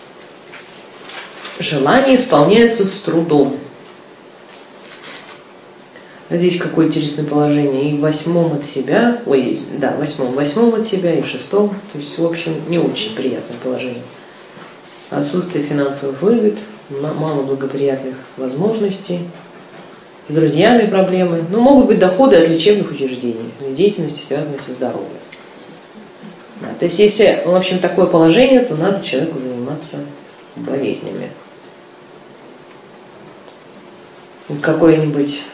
желания исполняются с трудом. Здесь какое интересное положение. И в 8-м от себя, в 8-м от себя, и в 6-м. То есть, в общем, не очень приятное положение. Отсутствие финансовых выгод, мало благоприятных возможностей, с друзьями проблемы. Но могут быть доходы от лечебных учреждений, деятельности, связанной со здоровьем. Да, то есть, если, в общем, такое положение, то надо человеку заниматься болезнями. Какой-нибудь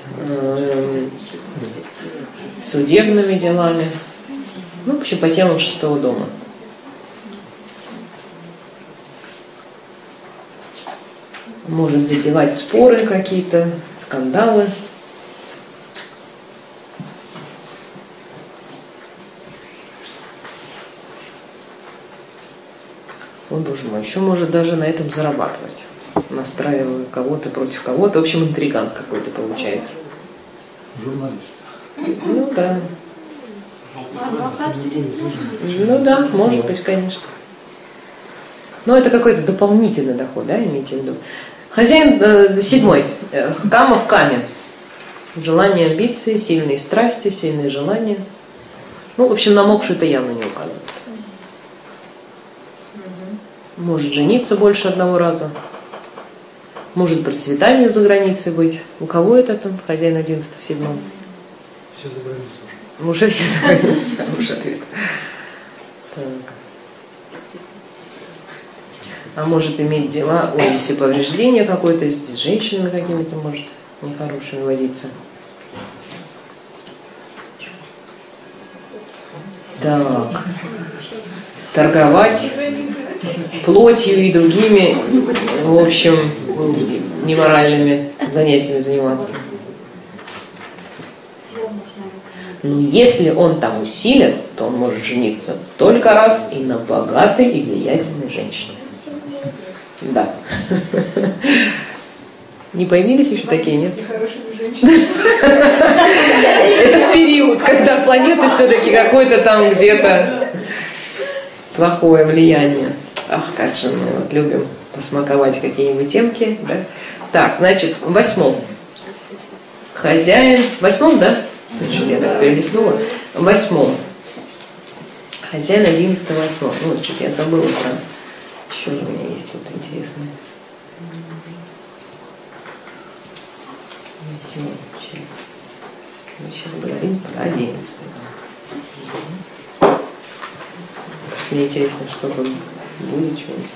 судебными делами, ну, в общем, по темам 6-го дома. Может затевать споры какие-то, скандалы. О, боже мой, еще может даже на этом зарабатывать. Настраиваю кого-то против кого-то. В общем, интригант какой-то получается. Журналист. Ну да. Адвокат, юрист. Ну да, может быть, конечно. Но это какой-то дополнительный доход, да, имейте в виду. Хозяин 7-й. Кама в каме. Желания, амбиции, сильные страсти, сильные желания. Ну, в общем, на мокшу это явно не указывает. Может жениться больше одного раза. Может процветание за границей быть. У кого это там? Хозяин 11 в 7-м. Все за границей уже. Уже все знают, хороший ответ. Так. А может иметь дела, ой, если повреждение какое-то, с женщинами какими-то может нехорошими водиться. Так. Торговать плотью и другими, в общем, неморальными занятиями заниматься. Но если он там усилен, то он может жениться только раз и на богатой и влиятельной женщине. Да. Не появились еще такие, нет? Это в период, когда планеты все-таки какое-то там где-то плохое влияние. Ах, как же мы вот любим посмаковать какие-нибудь темки, да? Так, значит, в 8. Хозяин. В 8, да? Что-то я так перелистнула. В 8. Хозяин 11, 8. Ну, что-то я забыла про... Еще же у меня есть тут интересное. Сейчас. Мы сейчас говорим про 11. Мне интересно, что будет чего-нибудь.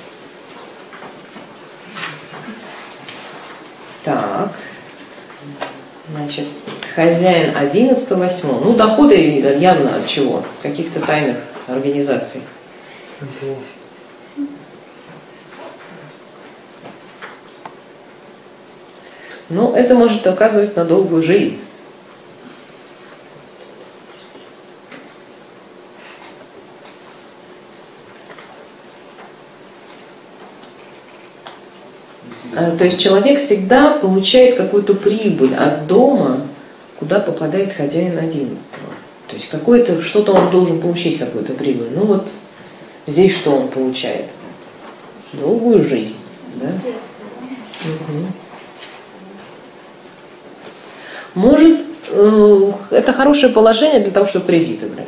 Так. Значит, хозяин 11, 8. Ну, доходы явно от чего? Каких-то тайных организаций. Но это может указывать на долгую жизнь. То есть человек всегда получает какую-то прибыль от дома, куда попадает хозяин 11. То есть какое-то, что-то он должен получить, какую-то прибыль. Ну вот здесь что он получает? Долгую жизнь. Да? Угу. Может, это хорошее положение для того, чтобы кредиты брать.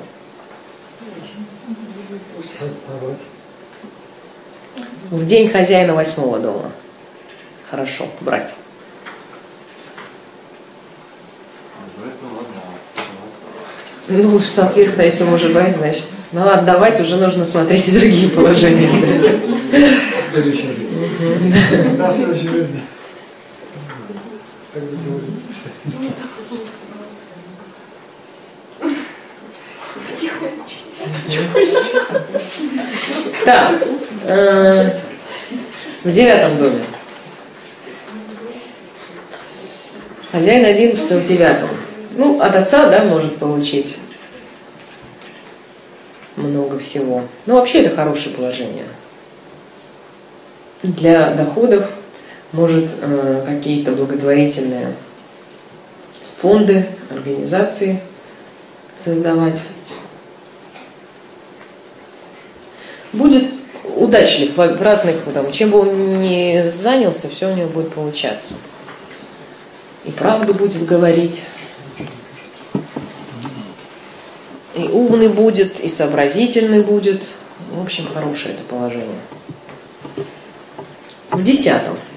В день хозяина 8 дома. Хорошо брать. Ну, соответственно, если можно брать, значит, ну, отдавать уже нужно смотреть и другие положения. В следующей жизни. Да, в следующей жизни. Так, в 9 доме. Хозяин 11 в 9. Ну, от отца, да, может получить много всего. Ну, вообще это хорошее положение. Для доходов может какие-то благотворительные фонды, организации создавать. Будет удачлив в разных, там, чем бы он ни занялся, все у него будет получаться. И правду будет говорить, и умный будет, и сообразительный будет. В общем, хорошее это положение. В 10.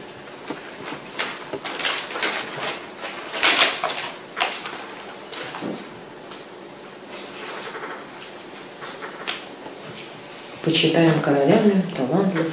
Почитаем королями, талантлив.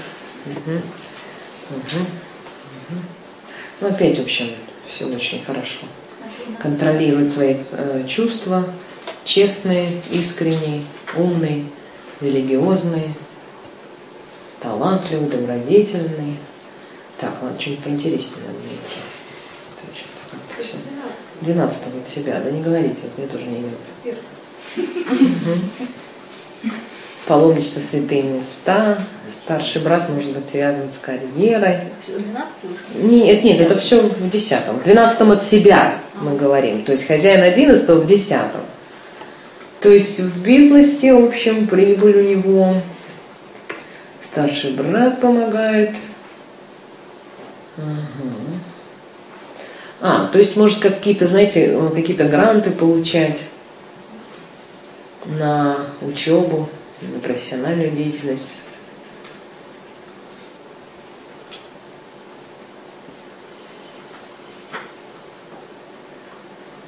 Ну, опять, в общем, все очень хорошо. Контролирует свои чувства, честный, искренний, умный, религиозный, талантливый, добродетельный. Так, ладно, что-нибудь поинтереснее надо найти. 12 от себя, да не говорите, вот мне тоже не имется. Паломничество в святые места, старший брат может быть связан с карьерой. Все, 12 уже? Нет, это все в 10. В 12 от себя мы говорим, то есть хозяин 11 в 10. То есть в бизнесе, в общем, прибыль у него, старший брат помогает. То есть может какие-то, знаете, какие-то гранты получать на учебу, на профессиональную деятельность.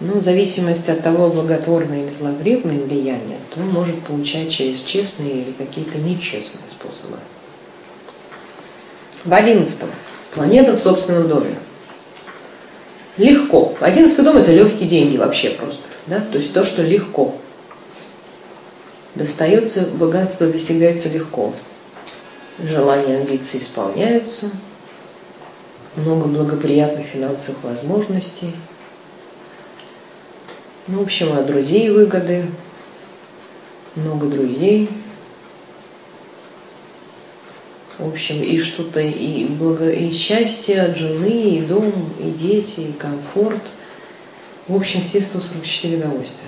Но в зависимости от того, благотворное или зловредное влияние, то он может получать через честные или какие-то нечестные способы. В 11-м. Планета в собственном доме. Легко. 11-й дом – это легкие деньги вообще просто. Да? То есть то, что легко. Достается, богатство достигается легко. Желания, амбиции исполняются. Много благоприятных финансовых возможностей. Ну, в общем, от друзей выгоды. Много друзей. В общем, и что-то, и счастье от жены, и дом, и дети, и комфорт. В общем, все 144 удовольствия.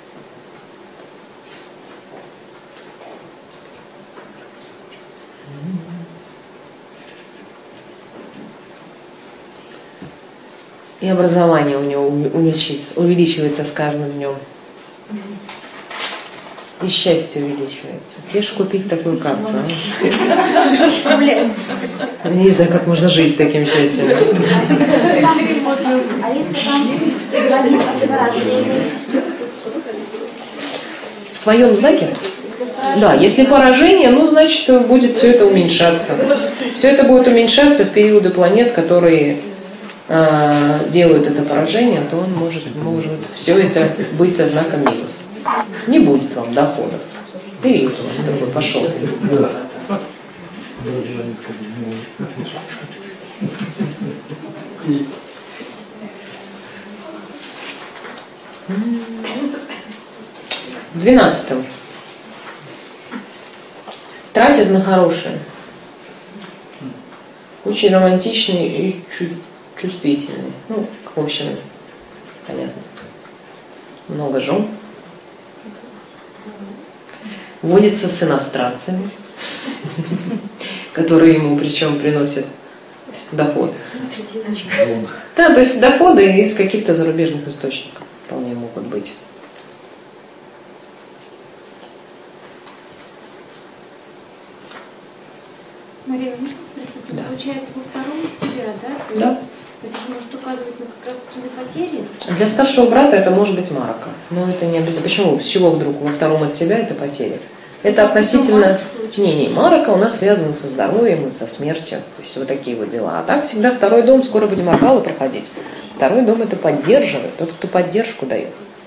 И образование у него увеличивается с каждым днем. И счастье увеличивается. Где же купить такую карту? Что справляется? Я не знаю, как можно жить с таким счастьем. А если там В своем знаке? Да, если поражение, ну, значит, будет все это уменьшаться. Все это будет уменьшаться в периоды планет, которые делают это поражение, то он может все это быть со знаком минус. Не будет вам доходов. Период у вас такой пошел. В 12-м. Тратят на хорошее. Очень романтичный и чувствительный. Ну, в общем, понятно. Много жен. Водится с иностранцами, которые ему причем приносят доход. Да, то есть доходы из каких-то зарубежных источников вполне могут быть. Марина, можно спросить, Да. получается, во втором от себя, да? Да. Это же может указывать на как раз таки на потери. Для старшего брата это может быть марака, но это не обязательно. Почему? С чего вдруг во втором от себя это потери? Это относительно... Не, марака у нас связана со здоровьем и со смертью. То есть вот такие вот дела. А так всегда второй дом, скоро будем аркалы проходить. Второй дом это поддерживает, тот, кто поддержку дает.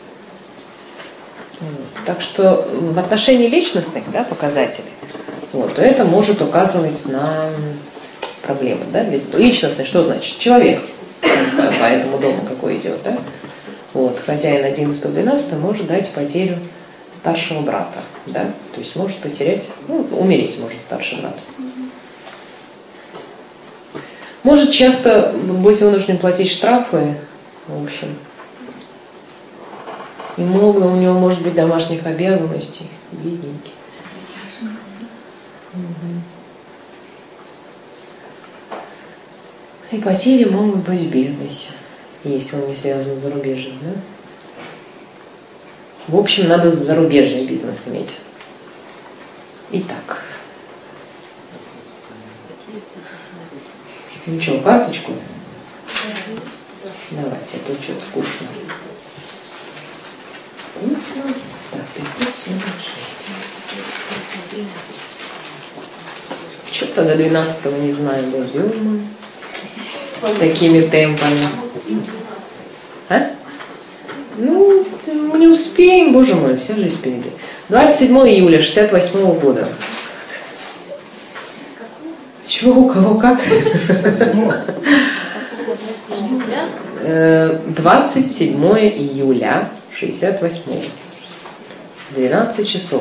Так что в отношении личностных, да, показателей, вот, то это может указывать на проблемы. Да? Личностный что значит? Человек по этому дому какой идет. Да? Вот, хозяин 11-12 может дать потерю старшего брата. Да? То есть может потерять, ну, умереть может старший брат. Может часто быть вынужден платить штрафы, в общем. И много у него может быть домашних обязанностей, бедненький. И потери могут быть в бизнесе, если он не связан с зарубежьем. Да? В общем, надо зарубежный бизнес иметь. Итак. Ну что, карточку? Давайте, а то что-то скучно. Скучно. Так, 576. Что-то до 12-го, не знаю, дойдем мы такими темпами. А? Ну, не успеем, боже мой, вся жизнь впереди. 27 июля 68 года. Чего, у кого, как? 27 июля 68. 12 часов.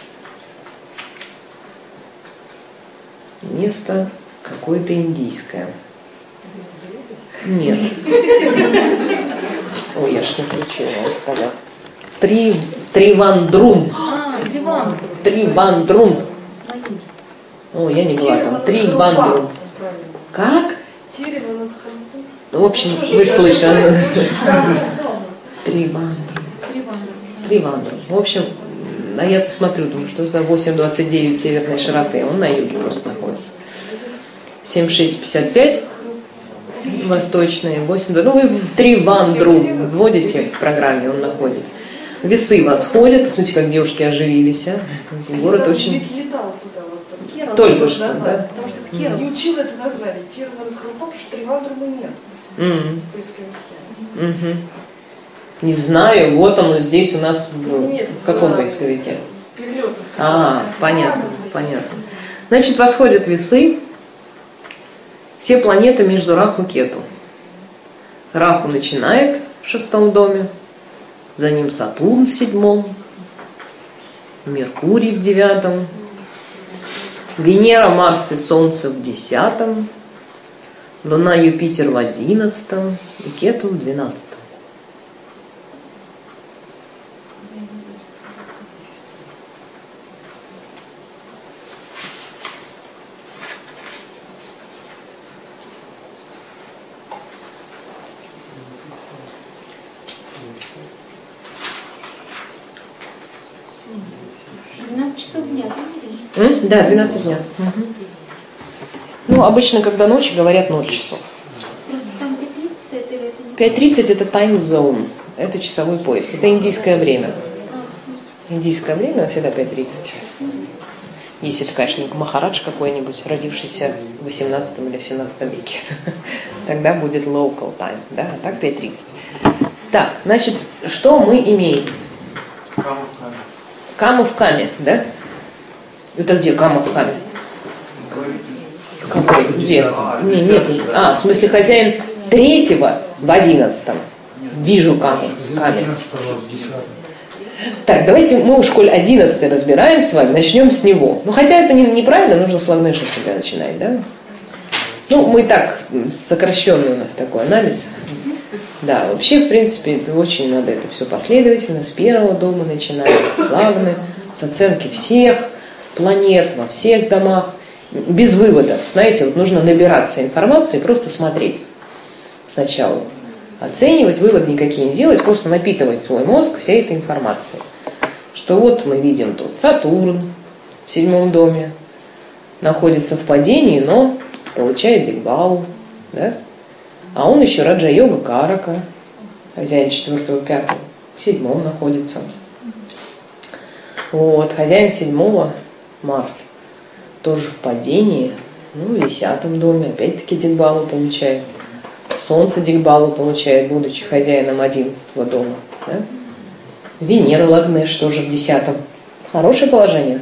Место какое-то индийское. Нет. Ой, я ж не кричала, сказать. Тривандрум. Тривандрум. О, я не была там. Тривандрум. Как? В общем, вы слышали. Тривандрум. В общем, а я смотрю, думаю, что это 8,29 северной широты. Он на юге просто находится. 76,55. Восточные, 8, ну вы в Тривандру вводите в программе, он находит. Весы восходят, смотрите, как девушки оживились, а? Город очень... летал туда вот. Только что, да? Потому что это Керал. Не учил это название. Тирван-Хрупа, потому что Тривандрумы нет. Поисковики. Не знаю, вот он здесь у нас в каком поисковике? Понятно, понятно. Значит, восходят весы, все планеты между Раху и Кету. Раху начинает в 6 доме, за ним Сатурн в 7, Меркурий в 9, Венера, Марс и Солнце в 10, Луна, Юпитер в 11 и Кету в 12. Да, 12 дня. Ну, обычно, когда ночь, говорят 0 часов. Там 5:30 это или это не? 5:30 это time zone, это часовой пояс, это индийское время. Индийское время всегда 5:30. Если это, конечно, не Махарадж какой-нибудь, родившийся в 18 или в 17 веке, тогда будет local time, да, а так 5:30. Так, значит, что мы имеем? Кама в каме, да? Это где Кама в каме? Какой? Где? Нет. В смысле хозяин 3-го в 11-м. Вижу Каму в каме. Так, давайте мы уж, коль 11-й разбираем с вами, начнем с него. Ну, хотя это неправильно, нужно с Лагнеша всегда начинать, да? Ну, мы так, сокращенный у нас такой анализ. Да, вообще, в принципе, очень надо это все последовательно, с 1-го дома начинать, с Лагны, с оценки всех планет во всех домах, без выводов. Знаете, вот нужно набираться информацией, просто смотреть сначала. Оценивать, выводы никакие не делать, просто напитывать свой мозг всей этой информацией. Что вот мы видим тут Сатурн в 7-м доме, находится в падении, но получает Дигбалу, да? А он еще Раджа-йога Карака, хозяин 4-го, 5-го, в 7-м находится. Вот, хозяин 7-го Марс тоже в падении, ну, в 10-м доме, опять-таки Дигбалу получает. Солнце Дигбалу получает, будучи хозяином 11-го дома. Да? Венера Лагнеш тоже в 10-м. Хорошее положение.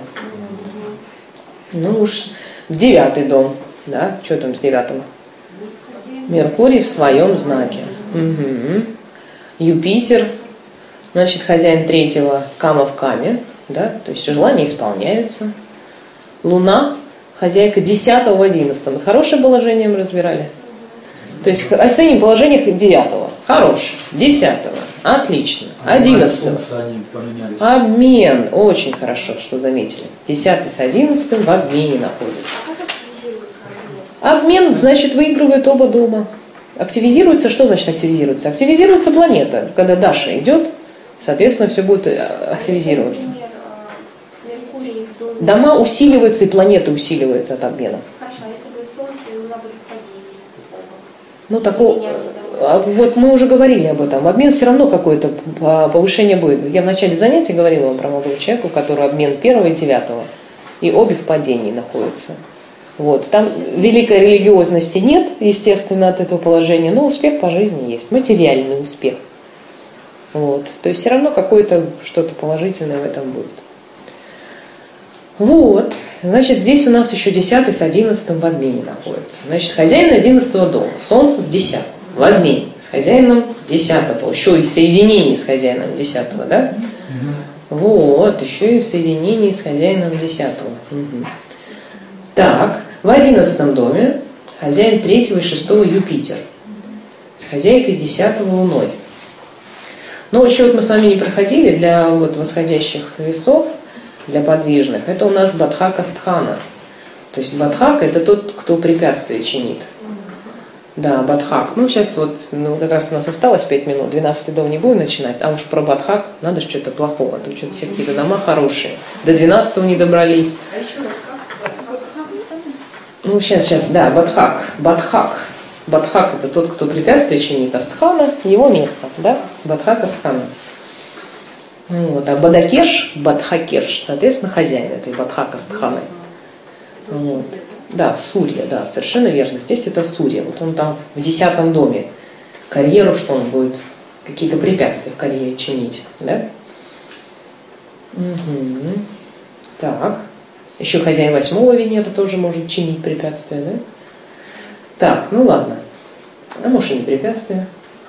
Ну уж в 9-й дом. Да? Что там с 9-м? Меркурий в своем знаке. Юпитер, значит, хозяин 3-го Кама в каме. Да? То есть желания исполняются. Луна, хозяйка 10-го в 11-м. Это хорошее положение мы разбирали. То есть оценим положение 9-го. Хорошее. 10-го. Отлично. 11-го. Обмен. Очень хорошо, что заметили. 10-й с 11-м в обмене находится. Обмен, значит, выигрывают оба дома. Активизируется, что значит активизируется? Активизируется планета. Когда Даша идет, соответственно, все будет активизироваться. Дома усиливаются и планеты усиливаются от обмена. Хорошо, а если бы Солнце и Луна были в падении? Ну, такого, вот мы уже говорили об этом. Обмен все равно какое-то повышение будет. Я в начале занятия говорила вам про молодого человека, у которого обмен 1-го и 9-го. И обе в падении находятся. Вот. Там великой религиозности нет, естественно, от этого положения, но успех по жизни есть. Материальный успех. Вот. То есть все равно какое-то что-то положительное в этом будет. Вот, значит, здесь у нас еще 10-й с 11-м в обмене находится. Значит, хозяин 11-го дома, Солнце в 10-м, в обмене с хозяином 10-го, еще и в соединении с хозяином 10-го, да? Вот, еще и в соединении с хозяином 10-го. Так, в 11-м доме хозяин 3-го и 6-го Юпитер, с хозяйкой 10-го Луной. Но еще вот мы с вами не проходили для вот восходящих весов, для подвижных, это у нас Бадхака Стхана. То есть Бадхак это тот, кто препятствия чинит. Да, Бадхак. Ну, сейчас вот, как раз у нас осталось 5 минут, 12-й дом не будем начинать, а уж про Бадхак надо же что-то плохого, а то что-то все какие-то дома хорошие. До 12-го не добрались. А еще раз, как? Ну, сейчас, да, Бадхак. Бадхак. Бадхак – это тот, кто препятствие чинит, а стхана – его место, да? Бадхака стхана. Вот. А Бадакеш, Бадхакеш, соответственно, хозяин этой Бадхака стханы. Вот. Да, Сурья, да, совершенно верно. Здесь это Сурья. Вот он там в 10 доме. Карьеру, что он будет какие-то препятствия в карьере чинить, да? Угу. Так. Еще хозяин 8-го Венера тоже может чинить препятствия, да? Так, ну ладно. А может и не препятствия.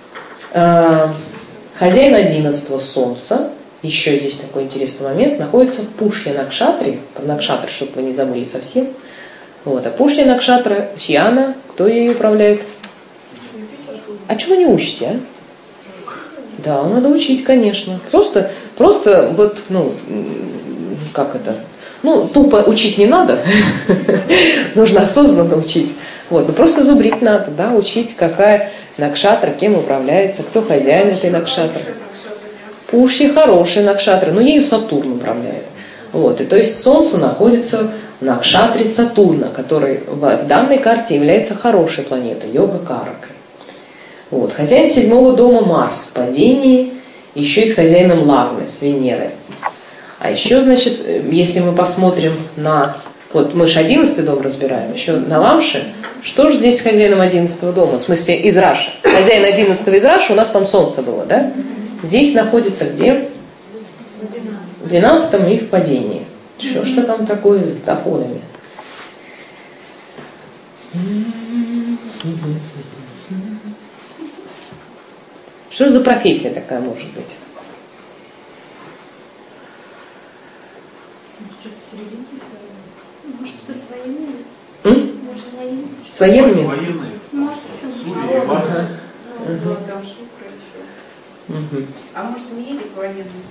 Хозяин 11-го Солнца, еще здесь такой интересный момент, находится в Пушья Накшатре. Накшатра, чтобы вы не забыли совсем. Вот. А Пушья Накшатра, чья она? Кто ею управляет? А чего вы не учите, а? Да, надо учить, конечно. Просто вот, ну, как это? Ну, тупо учить не надо. Нужно осознанно учить. Вот, ну просто зубрить надо, да, учить, какая накшатра, кем управляется, кто хозяин этой накшатры. Пушья хорошая накшатра, но ею Сатурн управляет. Вот, и то есть Солнце находится в накшатре Сатурна, который в данной карте является хорошей планетой, йога-каракой. Вот, хозяин 7-го дома Марс в падении, еще и с хозяином Лагны, с Венерой. А еще, значит, если мы посмотрим на... Вот мы же 11-й дом разбираем, еще на Ламше. Что же здесь с хозяином 11-го дома? В смысле, из Раши. Хозяин 11-го из Раши, у нас там Солнце было, да? Здесь находится где? В 12-м и в падении. Что там такое с доходами? Что за профессия такая может быть? Может, кто с военными? Может, с военными? С военными? Военные. Может, Сурья и Марс. Там Шукра еще. А может, медик военный?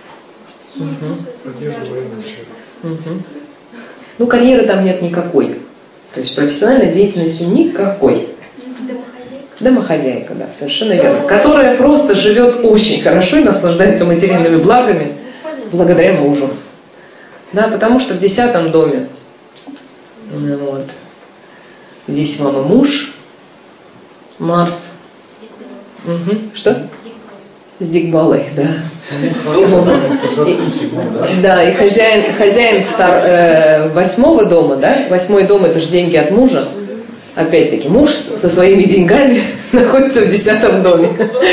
Ну, карьеры там нет никакой. То есть профессиональной деятельности никакой. Домохозяйка, да, совершенно верно. Которая просто живет очень хорошо и наслаждается материальными благами благодаря мужу. Да, потому что в 10-м доме вот, здесь мама муж, Марс. Угу. Что? С Дикбалой, да. Да, и хозяин 8-го дома, да? 8-й дом – это же деньги от мужа. Опять-таки, муж со своими деньгами находится в 10-м доме.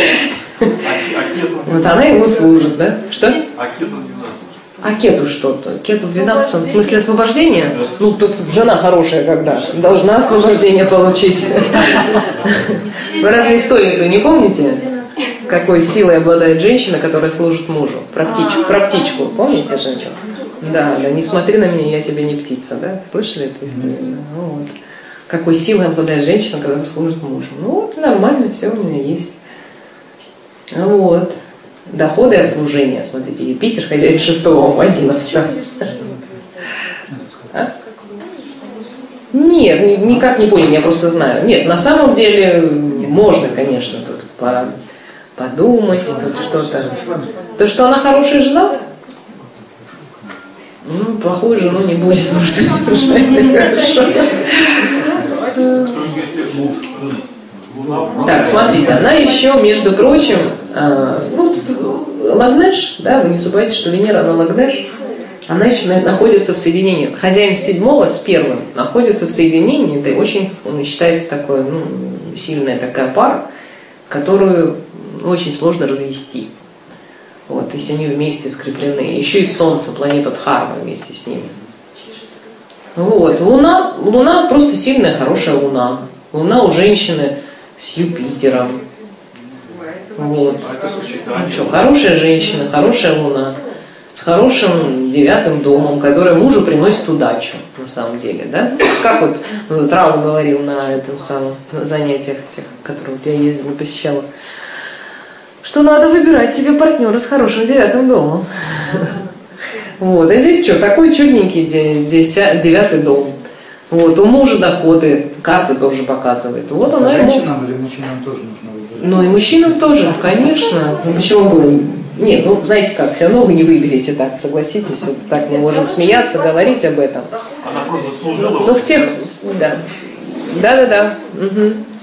Вот она ему служит, да? Что? А Кету в 12-м. А Кету что-то? Кету в 12-м, в смысле освобождения? Ну, тут жена хорошая когда? Должна освобождение получить. Вы разве историю-то не помните? Какой силой обладает женщина, которая служит мужу? Про птичку. Помните, женщину? Да, не смотри на меня, я тебе не птица, да? Слышали эту историю? Ну, вот. Какой силой обладает женщина, которая служит мужу? Ну вот, нормально, все у меня есть. Вот. Доходы от служения. Смотрите, Юпитер, хозяин 6-го в 11-м. А? Нет, никак не понял, я просто знаю. Нет, на самом деле можно, конечно, тут подумать, тут что-то. То, что она хорошая жена? Ну, плохую жену не будет, хорошо. Так, смотрите, она еще, между прочим, Лагнеш, да, вы не забывайте, что Венера, она Лагнеш, она еще находится в соединении. Хозяин 7-го с 1-м находится в соединении, это очень считается такой, сильная такая пара, которую очень сложно развести. Вот, то есть они вместе скреплены. Еще и Солнце, планета Дхарма вместе с ними. Вот. Луна просто сильная, хорошая Луна. Луна у женщины с Юпитером. Вот. Ну, что, хорошая женщина, хорошая Луна, с хорошим 9-м домом, которая мужу приносит удачу, на самом деле. Да? То есть как вот Рау говорил на этом самом на занятиях, тех, которые я ездила, посещала, что надо выбирать себе партнера с хорошим 9-м домом. Вот. А здесь что, такой чудненький 9-й дом. Вот. У мужа доходы, карты тоже показывает. Вот она женщинам или мужчинам тоже нужно выбирать? Ну и мужчинам тоже, конечно. Ну почему бы? Нет, ну знаете как, все равно вы не выберете так, согласитесь. Вот так мы можем смеяться, говорить об этом. Она просто служила. Ну в тех, да. Да. Угу.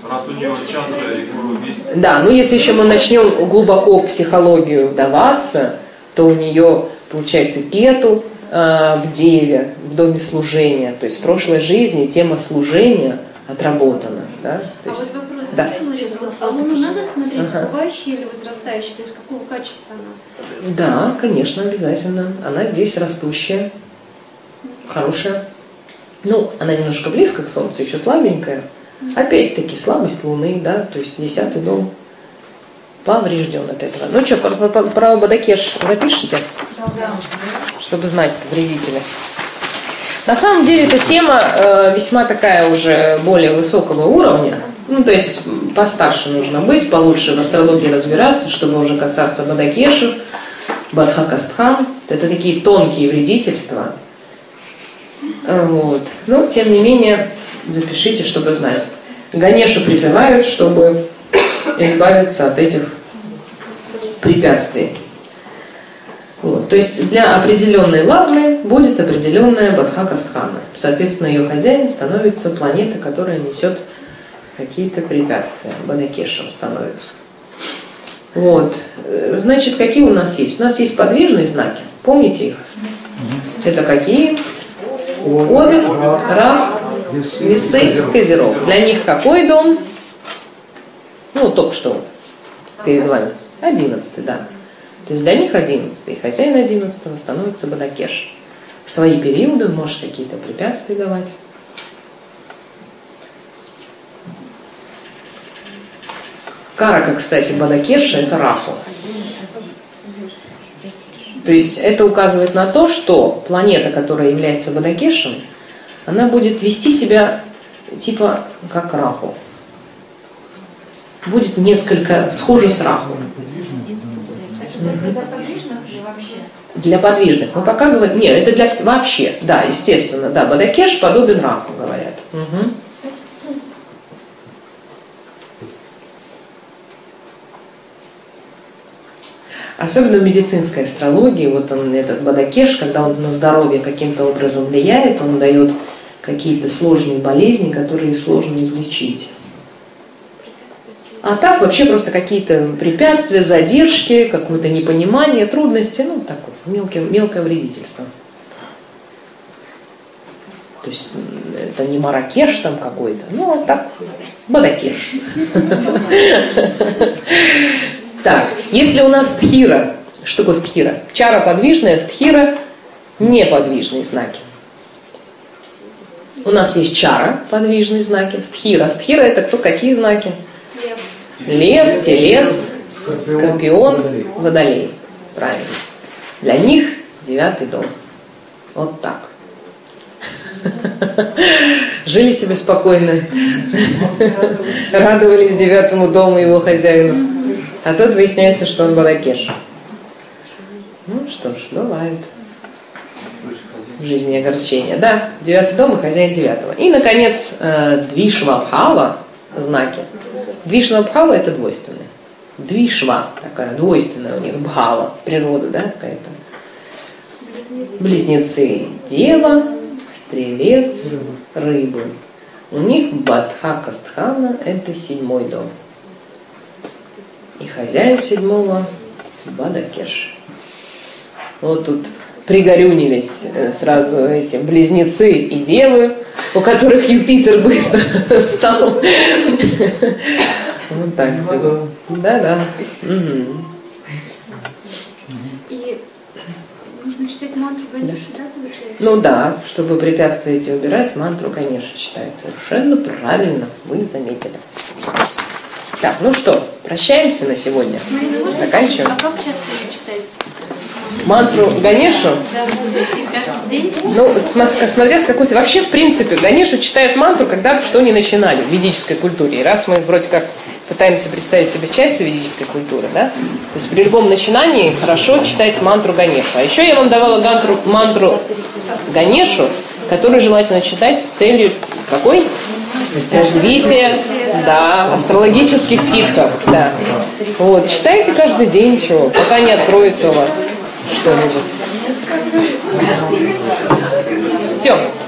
Раз у нее чандра и гуру вместе. Да, ну если еще мы начнем глубоко в психологию вдаваться, то у нее получается кету в деве, в доме служения. То есть в прошлой жизни тема служения отработана. Да? То есть, вот вопрос, да. А Луну надо смотреть, убывающей или возрастающей? То есть какого качества она? Да, конечно, обязательно. Она здесь растущая, хорошая. Ну, она немножко близко к Солнцу, еще слабенькая. Опять-таки слабость Луны, да, то есть 10-й дом поврежден от этого. Ну что, про Бадакеш запишите, чтобы знать вредителя. На самом деле эта тема весьма такая уже более высокого уровня. Ну, то есть постарше нужно быть, получше в астрологии разбираться, чтобы уже касаться Бадакеша, Бадхакастхан. Это такие тонкие вредительства. Вот. Но, тем не менее, запишите, чтобы знать. Ганешу призывают, чтобы избавиться от этих препятствий. Вот. То есть для определенной лагмы будет определенная Бадхакастхана. Соответственно, ее хозяин становится планета, которая несет какие-то препятствия. Бадакешем становится. Вот. Значит, какие у нас есть? У нас есть подвижные знаки. Помните их? Это какие? Овен, Рак, Весы, Козерог. Для них какой дом? Ну, только что вот перед вами. 11-й, да. То есть для них 11-й. Хозяин 11-го становится Бадакеш. В свои периоды он может какие-то препятствия давать. Карака, кстати, Бадакеша – это Раху. То есть это указывает на то, что планета, которая является Бадакешем, она будет вести себя типа как Раху. Будет несколько схожа с Раху. Для подвижных же вообще? Для подвижных. Мы пока говорим... Нет, это для вообще. Да, естественно. Да, Бадакеш подобен Раху, говорят. Угу. Особенно в медицинской астрологии, вот он, этот Бадакеш, когда он на здоровье каким-то образом влияет, он дает какие-то сложные болезни, которые сложно излечить. А так вообще просто какие-то препятствия, задержки, какое-то непонимание, трудности, ну такое, мелкое вредительство. То есть это не Маракеш там какой-то, ну вот так, Бадакеш. Так, если у нас стхира, что такое стхира? Чара подвижная, стхира неподвижные знаки. У нас есть чара, подвижные знаки, стхира. Стхира это кто, какие знаки? Лев, телец, скорпион, водолей. Правильно. Для них 9-й дом. Вот так. Жили себе спокойно. Радовались 9-му дому и его хозяину. А тут выясняется, что он Бадакеш. Ну что ж, бывает в жизни огорчения. Да, 9-й дом и хозяин 9-го. И, наконец, Двишвабхава знаки. Двишвабхава это двойственное. Двишва такая двойственная у них, бхава, природа, да, какая-то. Близнецы дева, стрелец, рыбы. У них Бадхакастхана это 7-й дом. И хозяин 7-го Бадакеш. Вот тут пригорюнились сразу эти близнецы и девы, у которых Юпитер быстро стал. Вот так. Да-да. И нужно читать мантру Ганешу, да, получается? Ну да, чтобы препятствия эти убирать, мантру, конечно, читать. Совершенно правильно, вы заметили. Так, ну что, прощаемся на сегодня. Заканчиваем. А как часто ее читаете? Мантру Ганешу? Да, в день? Ну, смотря с какой... Вообще, в принципе, Ганешу читают мантру, когда бы что ни начинали в ведической культуре. И раз мы вроде как пытаемся представить себе частью ведической культуры, да? То есть при любом начинании хорошо читать мантру Ганешу. А еще я вам давала мантру Ганешу, которую желательно читать с целью какой? Развитие, да, астрологических ситхов, да. Вот, читайте каждый день, чего, пока не откроется у вас что-нибудь. Все.